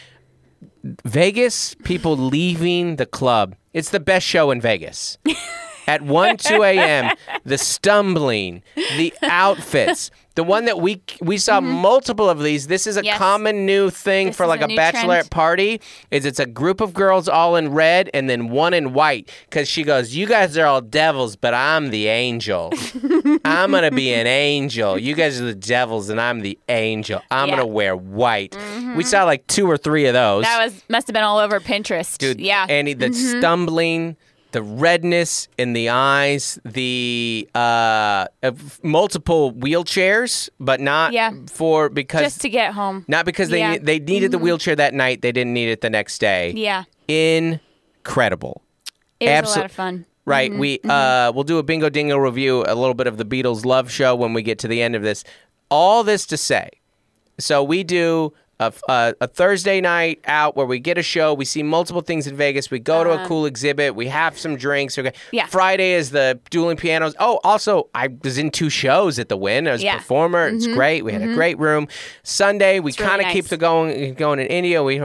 Vegas, people leaving the club. It's the best show in Vegas. At one, two a.m., the stumbling, the outfits. The one that we we saw multiple of these. This is a Yes. common new thing This for is like a a, new bachelorette trend. party. Is it's a group of girls all in red and then one in white. Because she goes, you guys are all devils, but I'm the angel. I'm gonna be an angel. You guys are the devils, and I'm the angel. I'm Yeah. gonna wear white. We saw like two or three of those. That was must have been all over Pinterest. Dude, yeah. Annie, the stumbling, the redness in the eyes, the uh, uh, multiple wheelchairs, but not Yeah. for because Just to get home. not because they Yeah. they needed the wheelchair that night. They didn't need it the next day. Yeah. Incredible. It was Absol- a lot of fun. Right. We uh, we'll do a Bingo Dingo review, a little bit of the Beatles love show when we get to the end of this. All this to say, so we do a, a, a Thursday night out where we get a show. We see multiple things in Vegas. We go to a cool exhibit. We have some drinks. Okay. Yeah. Friday is the dueling pianos. Oh, also, I was in two shows at the Win. I was Yeah. a performer. It's great. We had a great room. Sunday, we really kind of keep nice. the going going in India. We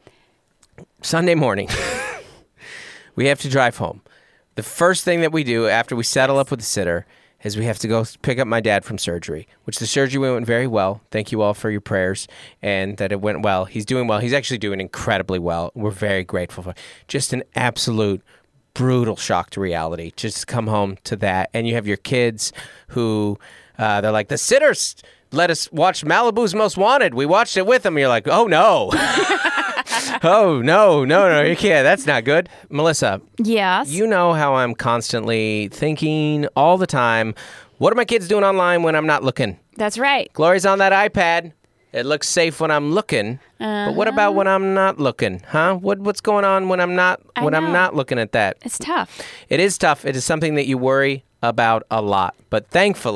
Sunday morning, we have to drive home. The first thing that we do after we settle up with the sitter is we have to go pick up my dad from surgery, which the surgery went very well. Thank you all for your prayers and that it went well. He's doing well. He's actually doing incredibly well. We're very grateful for it. Just an absolute brutal shock to reality. Just to come home to that. And you have your kids who uh, they're like, the sitters let us watch Malibu's Most Wanted. We watched it with them. You're like, oh no. Oh, no, no, no, you can't. That's not good. Melissa, Yes. you know how I'm constantly thinking all the time, what are my kids doing online when I'm not looking? That's right. Glory's on that iPad. It looks safe when I'm looking. But what about when I'm not looking? Huh? What what's going on when I'm not I when I'm know. not looking at that? It's tough. It is tough. It is something that you worry about a lot. But thankfully,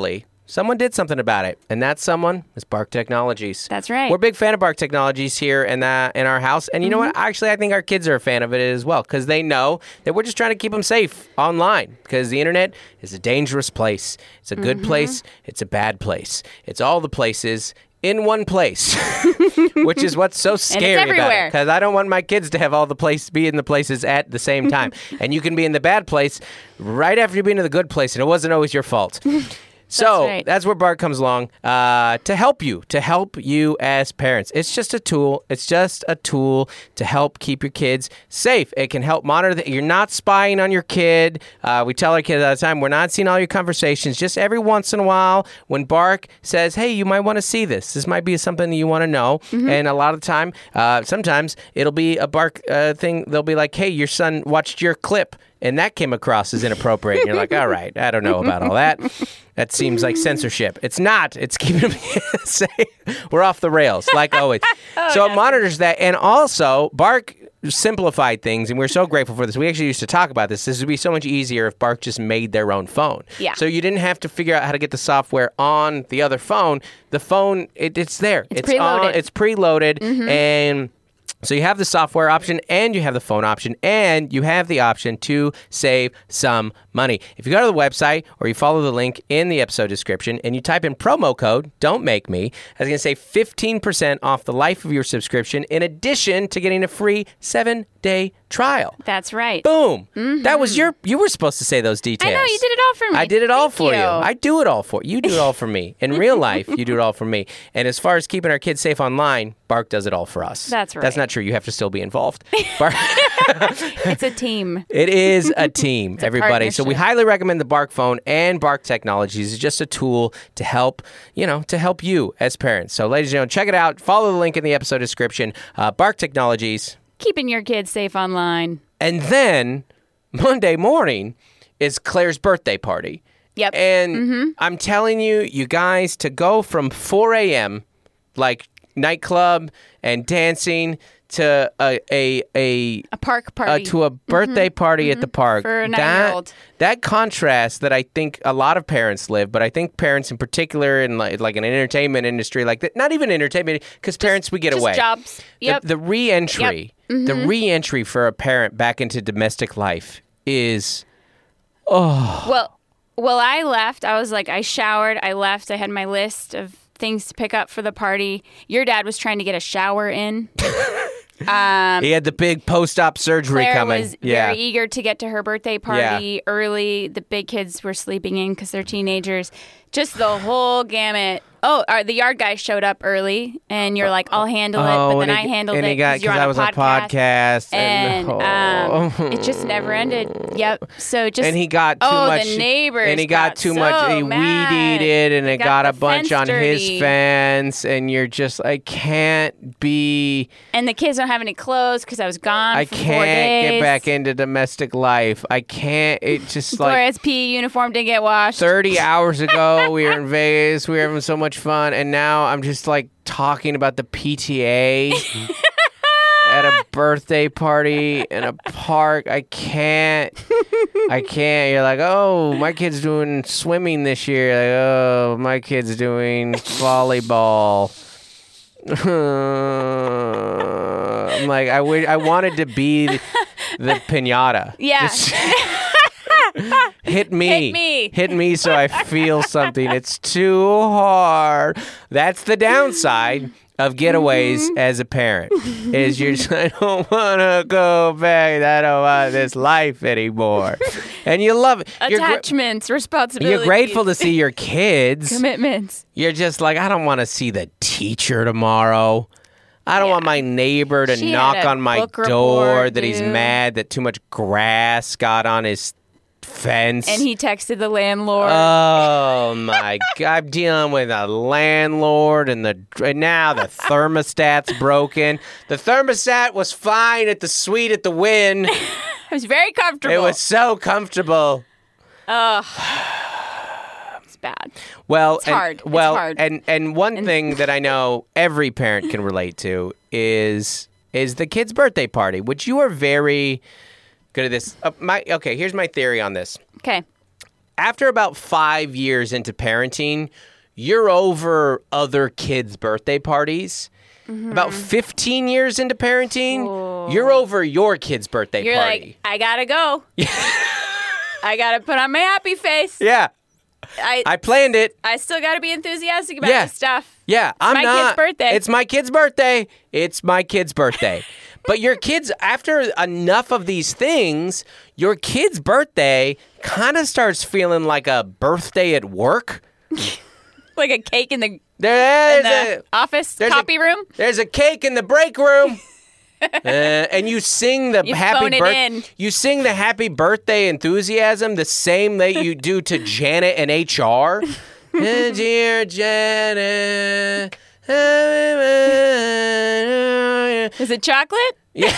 Someone did something about it, and that someone is Bark Technologies. That's right. We're a big fan of Bark Technologies here in, the, in our house. And you know Mm-hmm. what? Actually, I think our kids are a fan of it as well because they know that we're just trying to keep them safe online because the internet is a dangerous place. It's a good Mm-hmm. place. It's a bad place. It's all the places in one place, which is what's so scary about it. everywhere. Because I don't want my kids to have all the place be in the places at the same time. And you can be in the bad place right after you've been in the good place, and it wasn't always your fault. So That's right. that's where Bark comes along uh, to help you, to help you as parents. It's just a tool. It's just a tool to help keep your kids safe. It can help monitor that you're not spying on your kid. Uh, we tell our kids all the time, we're not seeing all your conversations. Just every once in a while, when Bark says, hey, you might want to see this. This might be something that you want to know. Mm-hmm. And a lot of the time, uh, sometimes it'll be a Bark uh, thing. They'll be like, hey, your son watched your clip. And that came across as inappropriate. And you're like, all right, I don't know about all that. That seems like censorship. It's not. It's keeping me safe. We're off the rails, like always. Oh, so it monitors that. And also, Bark simplified things, and we're so grateful for this. We actually used to talk about this. This would be so much easier if Bark just made their own phone. Yeah. So you didn't have to figure out how to get the software on the other phone. The phone, it, it's there. It's on- preloaded. it's preloaded. And... So you have the software option and you have the phone option and you have the option to save some money. If you go to the website or you follow the link in the episode description and you type in promo code, Don't Make Me, I was going to say fifteen percent off the life of your subscription in addition to getting a free seven-day trial. That's right. Boom. That was your, you were supposed to say those details. I know, you did it all for me. I did it all Thank for you. you. I do it all for you. You do it all for me. In real life, you do it all for me. And as far as keeping our kids safe online, Bark does it all for us. That's right. That's not true. You have to still be involved. Bark, It's a team. it is a team, a everybody. So we partnership. highly recommend the Bark phone and Bark Technologies. It's just a tool to help, you know, to help you as parents. So ladies and gentlemen, check it out. Follow the link in the episode description. Uh, Bark Technologies. Keeping your kids safe online. And then Monday morning is Claire's birthday party. Yep. And I'm telling you, you guys, to go from four a.m., like nightclub and dancing, to a a a, A park uh, party. to a birthday party at the park. For a that, nine-year-old. that contrast that I think a lot of parents live, but I think parents in particular in like, like an entertainment industry like that, not even entertainment, because parents, we get just away. jobs. Yep. The, the re-entry, the re-entry for a parent back into domestic life is, Well, well, I left. I was like, I showered. I left. I had my list of things to pick up for the party. Your dad was trying to get a shower in. he had the big post-op surgery Claire coming. was yeah. very eager to get to her birthday party early. The big kids were sleeping in because they're teenagers. Just the whole gamut. Oh, uh, the yard guy showed up early, and you're like, I'll handle it. Oh, But then and I he- handled and it he got, you're on I a was podcast. on a podcast. And oh. um, it just never ended. Yep. So just and he got too oh, much. the neighbors and he got, got too so much. He mad. weed eated, and They it got got, a the bunch fence on his dirty. fence. And you're just, I can't be. and the kids don't have any clothes because I was gone. I for four can't days. get back into domestic life. I can't. It just like Gloria's P E uniform didn't get washed. thirty hours ago, we were in Vegas. We were having so much fun, and now I'm just like talking about the P T A. At a birthday party in a park. I can't. I can't. You're like, oh, my kid's doing swimming this year. Like, oh, my kid's doing volleyball. I'm like, I wish I wanted to be the, the pinata. Yeah. Just hit me. Hit me. Hit me so I feel something. It's too hard. That's the downside of getaways Mm-hmm. as a parent. Is you're just, I don't want to go back. I don't want this life anymore. And you love it. You're, gra- Attachments, responsibilities. you're grateful to see your kids. commitments. You're just like, I don't want to see the teacher tomorrow. I don't Yeah. want my neighbor to She knock had a on my book door report, that he's dude. mad that too much grass got on his fence. And he texted the landlord. Oh my God! I'm dealing with a landlord, and the and now the thermostat's broken. The thermostat was fine at the suite at the Wynn. it was very comfortable. It was so comfortable. It's bad. Well, It's and, hard. It's Well, hard. and and one thing that I know every parent can relate to is is the kid's birthday party, which you are very good at this. Uh, my okay, here's my theory on this. Okay. after about five years into parenting, you're over other kids' birthday parties. Mm-hmm. About fifteen years into parenting, Ooh. You're over your kid's birthday you're party. You're like, I gotta go. I gotta put on my happy face. Yeah. I, I planned it. I still got to be enthusiastic about yeah. this stuff. Yeah, it's I'm my not. kid's birthday. It's my kid's birthday. It's my kid's birthday. But your kids, after enough of these things, your kid's birthday kind of starts feeling like a birthday at work. Like a cake in the, there's in the a, office there's copy a, room. There's a cake in the break room. uh, and you sing the you happy birthday. You sing the happy birthday enthusiasm the same that you do to Janet and H R. Dear Janet. Is it chocolate? Yeah.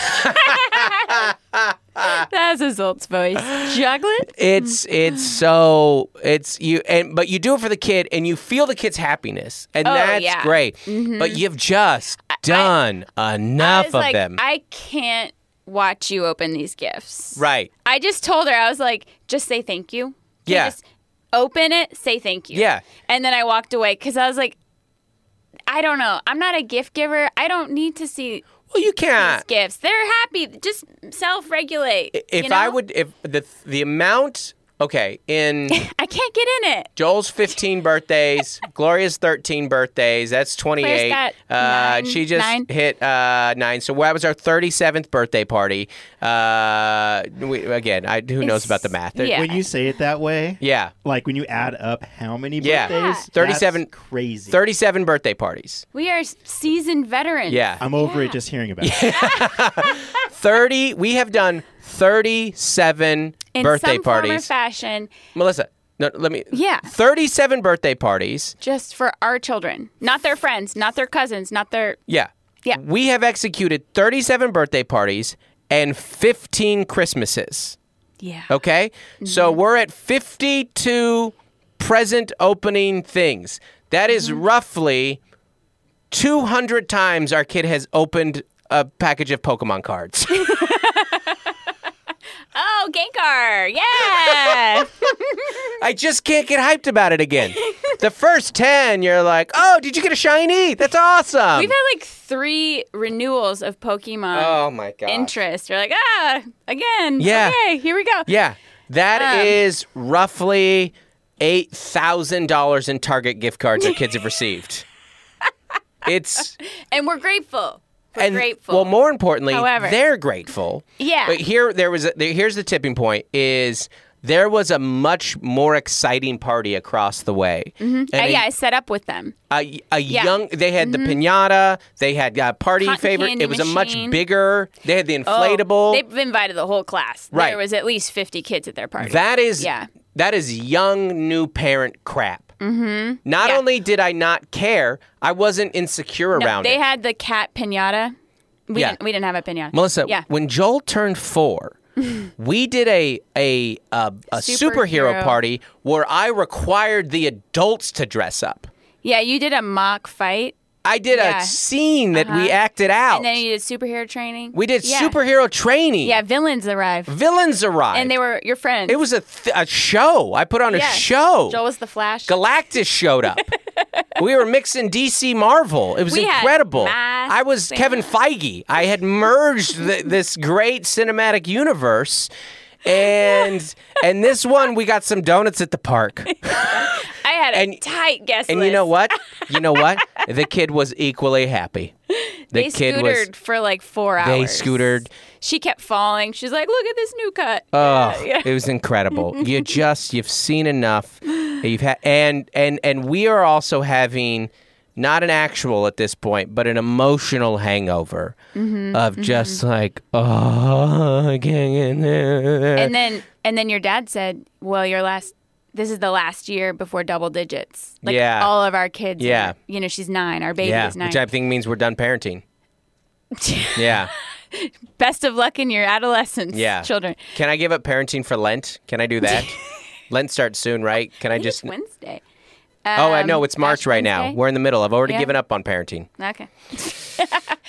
That's his old voice. Chocolate? It's it's so it's you and but you do it for the kid and you feel the kid's happiness and oh, that's yeah. great. Mm-hmm. But you've just done I, enough I was of like, them. I can't watch you open these gifts. Right. I just told her, I was like, just say thank you. Can yeah. You just open it, say thank you. Yeah. And then I walked away because I was like, I don't know. I'm not a gift giver. I don't need to see well, you can't. these gifts. They're happy. Just self-regulate. If you know? I would, if the the amount, okay, in I can't get in it. Joel's fifteen birthdays, Gloria's thirteen birthdays. That's twenty-eight. Claire's got uh, nine, she just nine. hit uh, nine. So that was our thirty-seventh birthday party. Uh, we, again, I, who knows It's- about the math? yeah. When you say it that way, Yeah. like when you add up how many Yeah. birthdays, thirty-seven that's crazy. thirty-seven birthday parties. We are seasoned veterans. Yeah. I'm over Yeah. it just hearing about it. thirty. We have done thirty-seven In birthday some form or parties. fashion, Melissa, no, let me. Yeah. thirty-seven birthday parties. just for our children. Not their friends, not their cousins, not their... Yeah. Yeah. We have executed thirty-seven birthday parties and fifteen Christmases. Yeah. Okay? So we're at fifty-two present opening things. That is roughly two hundred times our kid has opened a package of Pokemon cards. Oh, Gengar. Yeah. I just can't get hyped about it again. The first ten, you're like, oh, did you get a shiny? That's awesome. We've had like three renewals of Pokemon oh, my God. interest. We're like, ah, again. Yeah. Okay, here we go. Yeah. That Um, is roughly eight thousand dollars in Target gift cards our kids have received. It's... And we're grateful. We're and, grateful. Well, more importantly, However. they're grateful. Yeah. But here, there was a, there, here's the tipping point: is there was a much more exciting party across the way. Mm-hmm. And Uh, a, yeah, I set up with them. a, a Yeah. young. They had the pinata. They had uh, party Cotton favorite. candy It was a much machine. bigger. They had the Oh, inflatable. they've invited the whole class. Right. There was at least fifty kids at their party. That is Yeah. that is young new parent crap. Mm-hmm. Not Yeah. only did I not care, I wasn't insecure No, around they it. had the cat pinata. We Yeah. didn't. We didn't have a pinata. Melissa, Yeah. when Joel turned four, we did a a a, a superhero. Superhero. party where I required the adults to dress up. Yeah, you did a mock fight, I did Yeah. a scene that we Uh-huh. acted out. and then you did superhero training. we did Yeah. superhero training. Yeah, villains arrived, Villains arrived. and they were your friends. It was a th- a show. I put on a Yeah. show. Joel was the Flash. Galactus showed up. We were mixing D C Marvel. It was We had incredible. masks I was and- Kevin Feige. I had merged th- this great cinematic universe. And and this one, we got some donuts at the park. I had a and- tight guest And list. you know what? You know what? The kid was equally happy. The They kid scootered was. for like four hours. They scootered. She kept falling. She's like, "Look at this new cut." Oh, Yeah. it was incredible. You just you've seen enough. You've had and and and we are also having not an actual at this point, but an emotional hangover Mm-hmm, of just like, oh, I can't get there. And then and then your dad said, "Well, your last this is the last year before double digits. Like Yeah. all of our kids. Yeah. Are, you know, she's nine. Our baby yeah, is nine. which I think means we're done parenting. Yeah, Best of luck in your adolescence, yeah. children. Can I give up parenting for Lent? Can I do that? Lent starts soon, right? Can I, I think just? it's Wednesday. Oh, I know Um, it's March Ash right now. Wednesday? We're in the middle. I've already Yeah. given up on parenting. Okay.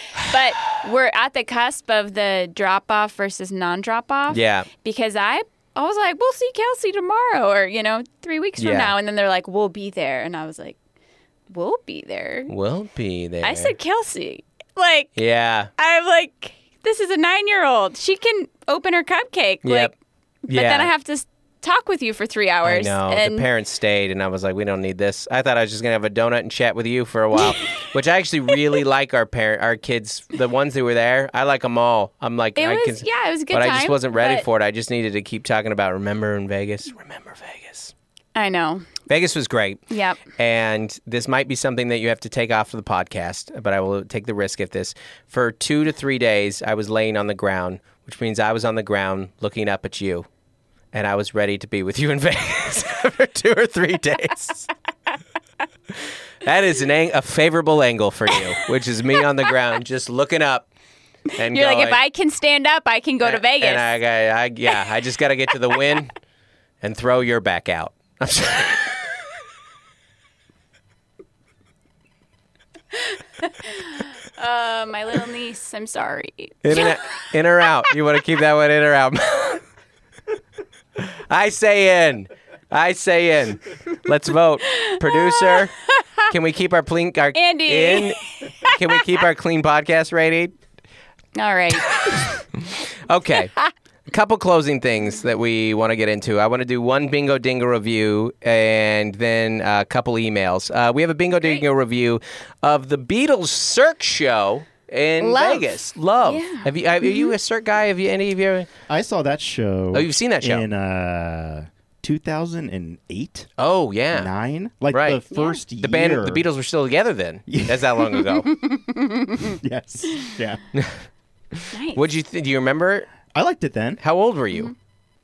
But we're at the cusp of the drop off versus non drop off. Yeah. Because I I was like, we'll see Kelsey tomorrow or, you know, three weeks from Yeah. now. And then they're like, we'll be there. And I was like, we'll be there. We'll be there. I said Kelsey. Like, Yeah. I'm like, this is a nine-year-old. She can open her cupcake. Yep. Like, but Yeah. then I have to s- talk with you for three I hours. know. And The parents stayed, and I was like, we don't need this. I thought I was just going to have a donut and chat with you for a while, which I actually really like our parent, our kids, the ones who were there. I like them all. I'm like, it I was, can, yeah, it was a good but time. I just wasn't ready but- for it. I just needed to keep talking about remember in Vegas. Remember Vegas. I know. Vegas was great. Yep. And this might be something that you have to take off of the podcast, but I will take the risk of this. For two to three days, I was laying on the ground, which means I was on the ground looking up at you. And I was ready to be with you in Vegas for two or three days. That is an ang- a favorable angle for you, which is me on the ground just looking up. And You're going, like, if I can stand up, I can go to Vegas. And I, I, I, yeah, I just got to get to the win and throw your back out. I'm sorry. uh, my little niece, I'm sorry. In, and, in or out? You want to keep that one in or out? I say in. I say in. Let's vote. Producer, can we keep our clean our Andy. in? Can we keep our clean podcast rating? All right. Okay. A couple closing things that we want to get into. I want to do one Bingo Dingo review and then a couple emails. Uh, we have a Bingo Dingo review of the Beatles Cirque show in Love. Vegas. Love. Yeah. Have you? Are you a Cirque guy? Have you any of you? I saw that show. Oh, you've seen that show? in uh, two thousand eight, Oh yeah. nine, like Right. the first year. The band, the Beatles were still together then. That's that long ago. Yes, yeah. Nice. What'd you th- do? You remember? I liked it then. How old were you?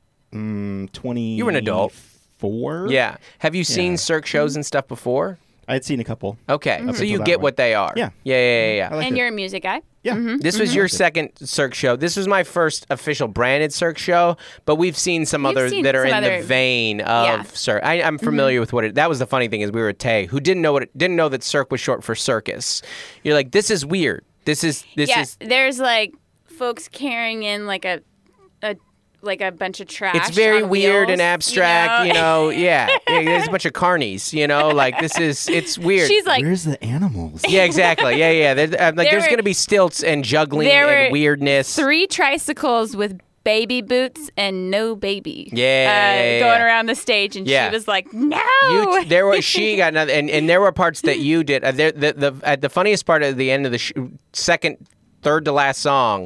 Mm, Twenty. You were an adult. Four. Yeah. Have you seen Yeah. Cirque shows and stuff before? I had seen a couple. Okay, so until you that get one. what they are. Yeah. Yeah, yeah, yeah. yeah. I liked And it. you're a music guy? Yeah. This was your second Cirque show. This was my first official branded Cirque show, but we've seen some We've others seen that are some in other- the vein of Yeah. Cirque. I, I'm familiar with what it. That was the funny thing is we were at Tay, who didn't know what it, didn't know that Cirque was short for circus. You're like, this is weird. This is this yeah. is. There's like folks carrying in like a, a like a bunch of trash. It's very on weird wheels, and abstract, you know. Yeah, yeah, there's a bunch of carnies, you know. Like this is, it's weird. She's like, Where's the animals? yeah, exactly. Yeah, yeah. There, uh, like, There there's were- going to be stilts and juggling there and were weirdness. three tricycles with baby boots and no baby. Yeah, uh, yeah, yeah, going yeah. around the stage, and Yeah. she was like, "No." You, there was she got nothing, and, and there were parts that you did. Uh, there, the the at the funniest part at the end of the sh- second, third to last song,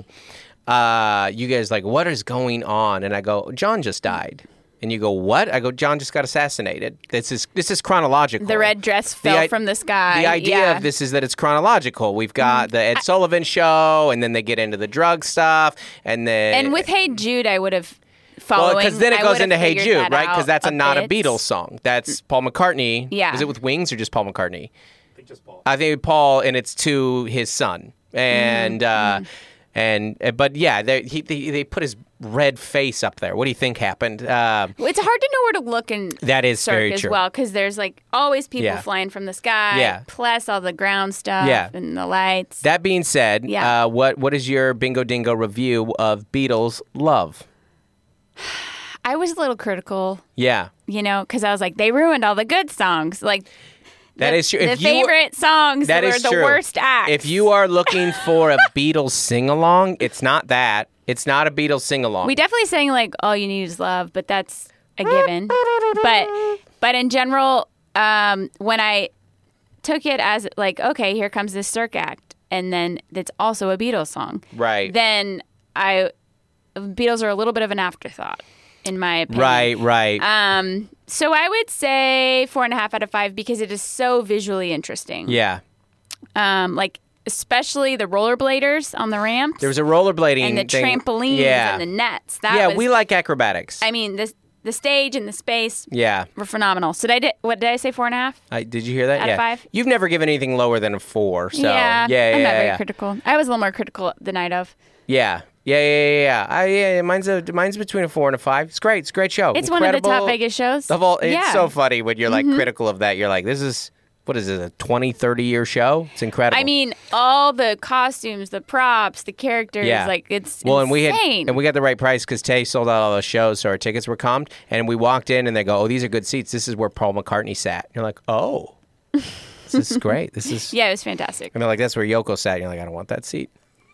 uh, you guys like, what is going on? And I go, John just died. And you go, what? I go, John just got assassinated. This is this is chronological. The red dress fell i- from the sky. The idea yeah. of this is that it's chronological. We've got the Ed Sullivan show, and then they get into the drug stuff, and then And with Hey Jude, I would have following. well, because then it I goes would have into Hey figured Jude, that right? Because out that's a, not a bit. Beatles song. That's Paul McCartney. Yeah. Is it with Wings or just Paul McCartney? I think just Paul. I think Paul, and it's to his son, and Mm-hmm. uh, and uh, but yeah, they, he, they they put his red face up there. What do you think happened? Uh, It's hard to know where to look in That is Cirque very as true. well, because there's like always people Yeah. flying from the sky. Yeah. Plus all the ground stuff. Yeah. And the lights. that being said, Yeah. uh, what what is your Bingo Dingo review of Beatles Love? I was a little critical, Yeah. you know, because I was like, they ruined all the good songs. Like That the, is true. The If you- favorite songs That were is the true. worst acts. If you are looking for a Beatles sing along, it's not that. It's not a Beatles sing along. we definitely sang like all you need is love, but that's a given. but but in general, um, when I took it as like, okay, here comes this Cirque act, and then it's also a Beatles song, Right. then I Beatles are a little bit of an afterthought, in my opinion. Right, right. Um. So I would say four and a half out of five because it is so visually interesting. yeah. Um. Like especially the rollerbladers on the ramps. There was a rollerblading and the thing. trampolines yeah. and the nets. That yeah, was, we like acrobatics. I mean, the the stage and the space yeah. were phenomenal. So did I did what did I say? Four and a half. I, did you hear that? Out of yeah. five? You've never given anything lower than a four. So yeah, yeah, yeah, I'm yeah, not very yeah. critical. I was a little more critical the night of. Yeah. Yeah, yeah, yeah, yeah. I, yeah, mine's a mine's between a four and a five. It's great. It's a great show. It's one of the top Incredible. Vegas shows. Of all, it's yeah. so funny when you're like critical of that. You're like, this is what is it, a twenty, thirty year show? It's incredible. I mean, all the costumes, the props, the characters, Yeah. like it's well, insane. and we had and we got the right price because Tay sold out all those shows, so our tickets were comped. And we walked in, and they go, "Oh, these are good seats. This is where Paul McCartney sat." And you're like, "Oh, this is great. This is." Yeah, it was fantastic. And they're like, "That's where Yoko sat." And you're like, "I don't want that seat."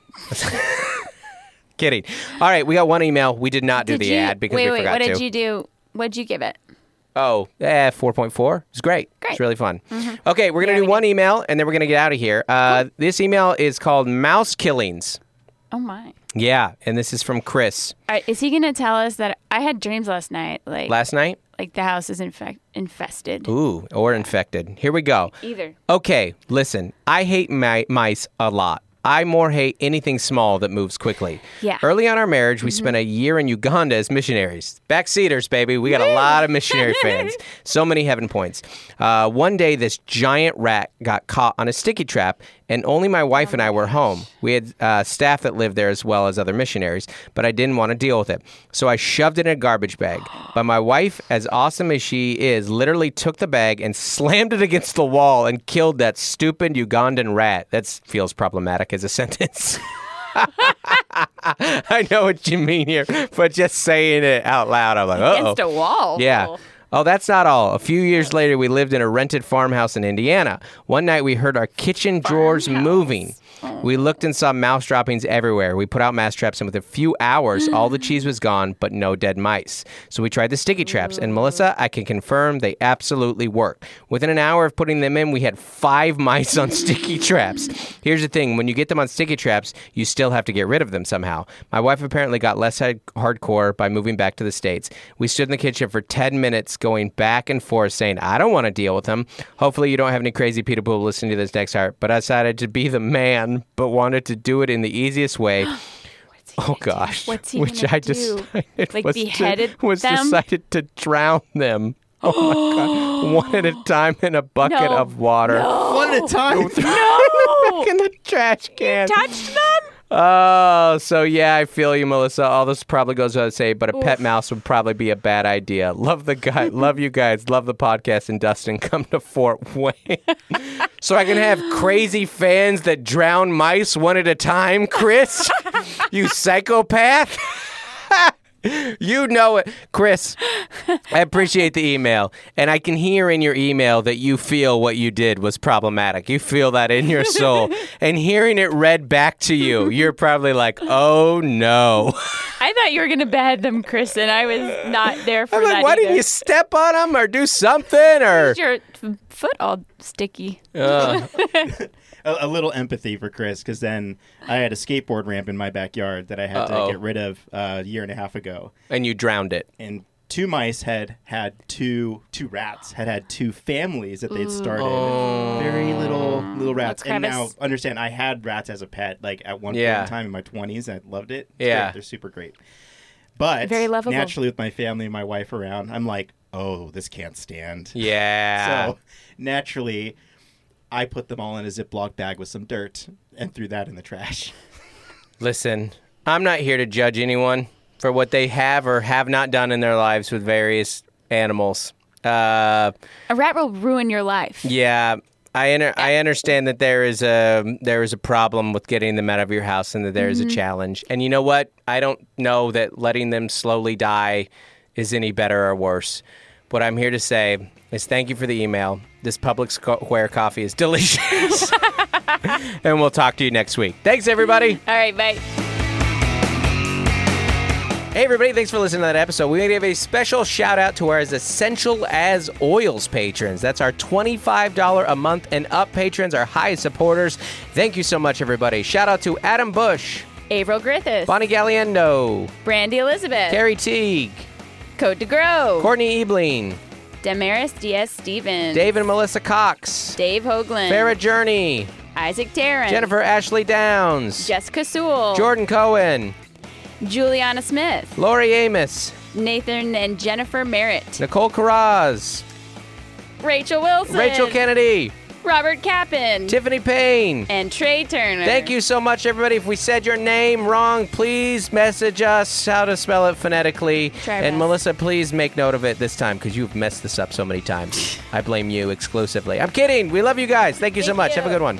Kidding. All right, we got one email. We did not do Did the you, ad because wait, we wait, forgot what to. did you do? What did you give it? Oh, eh, four point four. It's great. Great. It's really fun. Mm-hmm. Okay, we're going to Yeah, do we one email, and then we're going to get out of here. Uh, cool. This email is called Mouse Killings. Oh, my. Yeah, and this is from Chris. All right, is he going to tell us that I had dreams last night? Like Last night? Like the house is infec- infested. Ooh, or infected. Here we go. Either. Okay, listen. I hate mi- mice a lot. I more hate anything small that moves quickly. Yeah. Early on our marriage, we mm-hmm. spent a year in Uganda as missionaries. Backseaters, baby. We got a lot of missionary fans. So many heaven points. Uh, one day, this giant rat got caught on a sticky trap, and only my wife oh and I were gosh. home. We had uh, staff that lived there as well as other missionaries, but I didn't want to deal with it. So I shoved it in a garbage bag. But my wife, as awesome as she is, literally took the bag and slammed it against the wall and killed that stupid Ugandan rat. That feels problematic as a sentence. I know what you mean here, but just saying it out loud, I'm like, uh-oh. Against a wall. Yeah. Oh, that's not all. A few years later, we lived in a rented farmhouse in Indiana. One night, we heard our kitchen drawers Farmhouse. moving. Oh. We looked and saw mouse droppings everywhere. We put out mouse traps, and within a few hours, all the cheese was gone, but no dead mice. So we tried the sticky traps, and Melissa, I can confirm they absolutely work. Within an hour of putting them in, we had five mice on sticky traps. Here's the thing. When you get them on sticky traps, you still have to get rid of them somehow. My wife apparently got less hard- hardcore by moving back to the States. We stood in the kitchen for ten minutes going back and forth saying, I don't want to deal with them. Hopefully you don't have any crazy people listening to this next heart, but I decided to be the man, but wanted to do it in the easiest way. Oh gosh. What's he Which gonna I do? decided Like was, beheaded to, was them? decided to drown them. Oh my God. One at a time in a bucket No. of water. No. One at a time. No. Back in the trash can. Touched them? Oh, so yeah, I feel you, Melissa. All this probably goes without saying, but a Oof. pet mouse would probably be a bad idea. Love the guy, love you guys, love the podcast, and Dustin, come to Fort Wayne so I can have crazy fans that drown mice one at a time. Chris, you psychopath. You know it. Chris, I appreciate the email. And I can hear in your email that you feel what you did was problematic. You feel that in your soul. And hearing it read back to you, you're probably like, oh, no. I thought you were going to behead them, Chris, and I was not there for I'm like, that why either. didn't you step on them or do something? Or Your f- foot all sticky. uh, A, a little empathy for Chris, because then I had a skateboard ramp in my backyard that I had Uh-oh. to get rid of uh, a year and a half ago. and you drowned it. And two mice had had two two rats had had two families that they'd started. Oh. Very little little rats. Little And now crevice. understand, I had rats as a pet, like at one Yeah. point in time in my twenties, and I loved it. It's Yeah. great. They're super great. But Very lovable. naturally, with my family and my wife around, I'm like, oh, this can't stand. Yeah. So naturally, I put them all in a Ziploc bag with some dirt and threw that in the trash. Listen, I'm not here to judge anyone for what they have or have not done in their lives with various animals. Uh, A rat will ruin your life. yeah, I under, I understand that there is a there is a problem with getting them out of your house and that there is Mm-hmm. a challenge. And you know what? I don't know that letting them slowly die is any better or worse. What I'm here to say is thank you for the email. This Public Square coffee is delicious. And we'll talk to you next week. Thanks, everybody. All right, bye. Hey, everybody. Thanks for listening to that episode. We're going to give a special shout out to our As Essential as Oils patrons. That's our twenty-five dollars a month and up patrons, our highest supporters. Thank you so much, everybody. Shout out to Adam Bush, Averill Griffiths. Bonnie Galliendo, Brandy Elizabeth. Carrie Teague, Code to Grow. Courtney Ebling, Damaris Diaz Stevens. Dave and Melissa Cox, Dave Hoagland. Farrah Journey, Isaac Tarrant. Jennifer Ashley Downs, Jessica Sewell. Jordan Cohen, Juliana Smith. Lori Amos, Nathan and Jennifer Merritt. Nicole Carraz, Rachel Wilson. Rachel Kennedy, Robert Kappen. Tiffany Payne. And Trey Turner. Thank you so much, everybody. If we said your name wrong, please message us how to spell it phonetically. Try our and best. Melissa, please make note of it this time because you've messed this up so many times. I blame you exclusively. I'm kidding. We love you guys. Thank you so Thank much. you. Have a good one.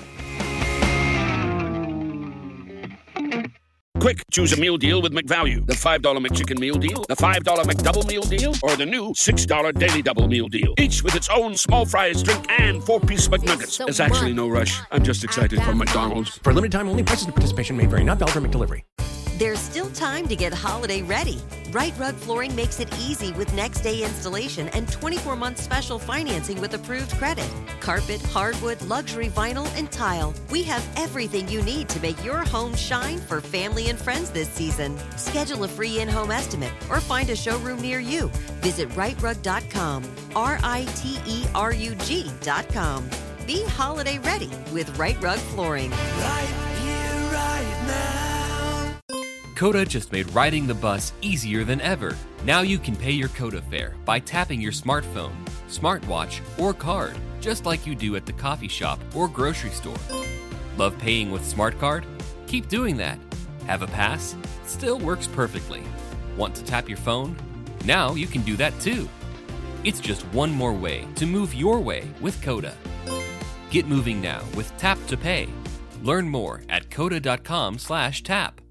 Quick, choose a meal deal with McValue. The five dollar McChicken meal deal, the five dollar McDouble meal deal, or the new six dollar Daily Double meal deal. Each with its own small fries, drink, and four-piece McNuggets. There's actually no rush. I'm just excited for McDonald's. For a limited time only, prices and participation may vary. Not valid for McDelivery. There's still time to get holiday ready. Right Rug Flooring makes it easy with next day installation and twenty-four month special financing with approved credit. Carpet, hardwood, luxury vinyl, and tile. We have everything you need to make your home shine for family and friends this season. Schedule a free in-home estimate or find a showroom near you. Visit right rug dot com. R I T E R U G dot com. Be holiday ready with Right Rug Flooring. Right here, right now. Coda just made riding the bus easier than ever. Now you can pay your Coda fare by tapping your smartphone, smartwatch, or card, just like you do at the coffee shop or grocery store. Love paying with Smart Card? Keep doing that. Have a pass? Still works perfectly. Want to tap your phone? Now you can do that too. It's just one more way to move your way with Coda. Get moving now with Tap to Pay. Learn more at coda dot com slash tap.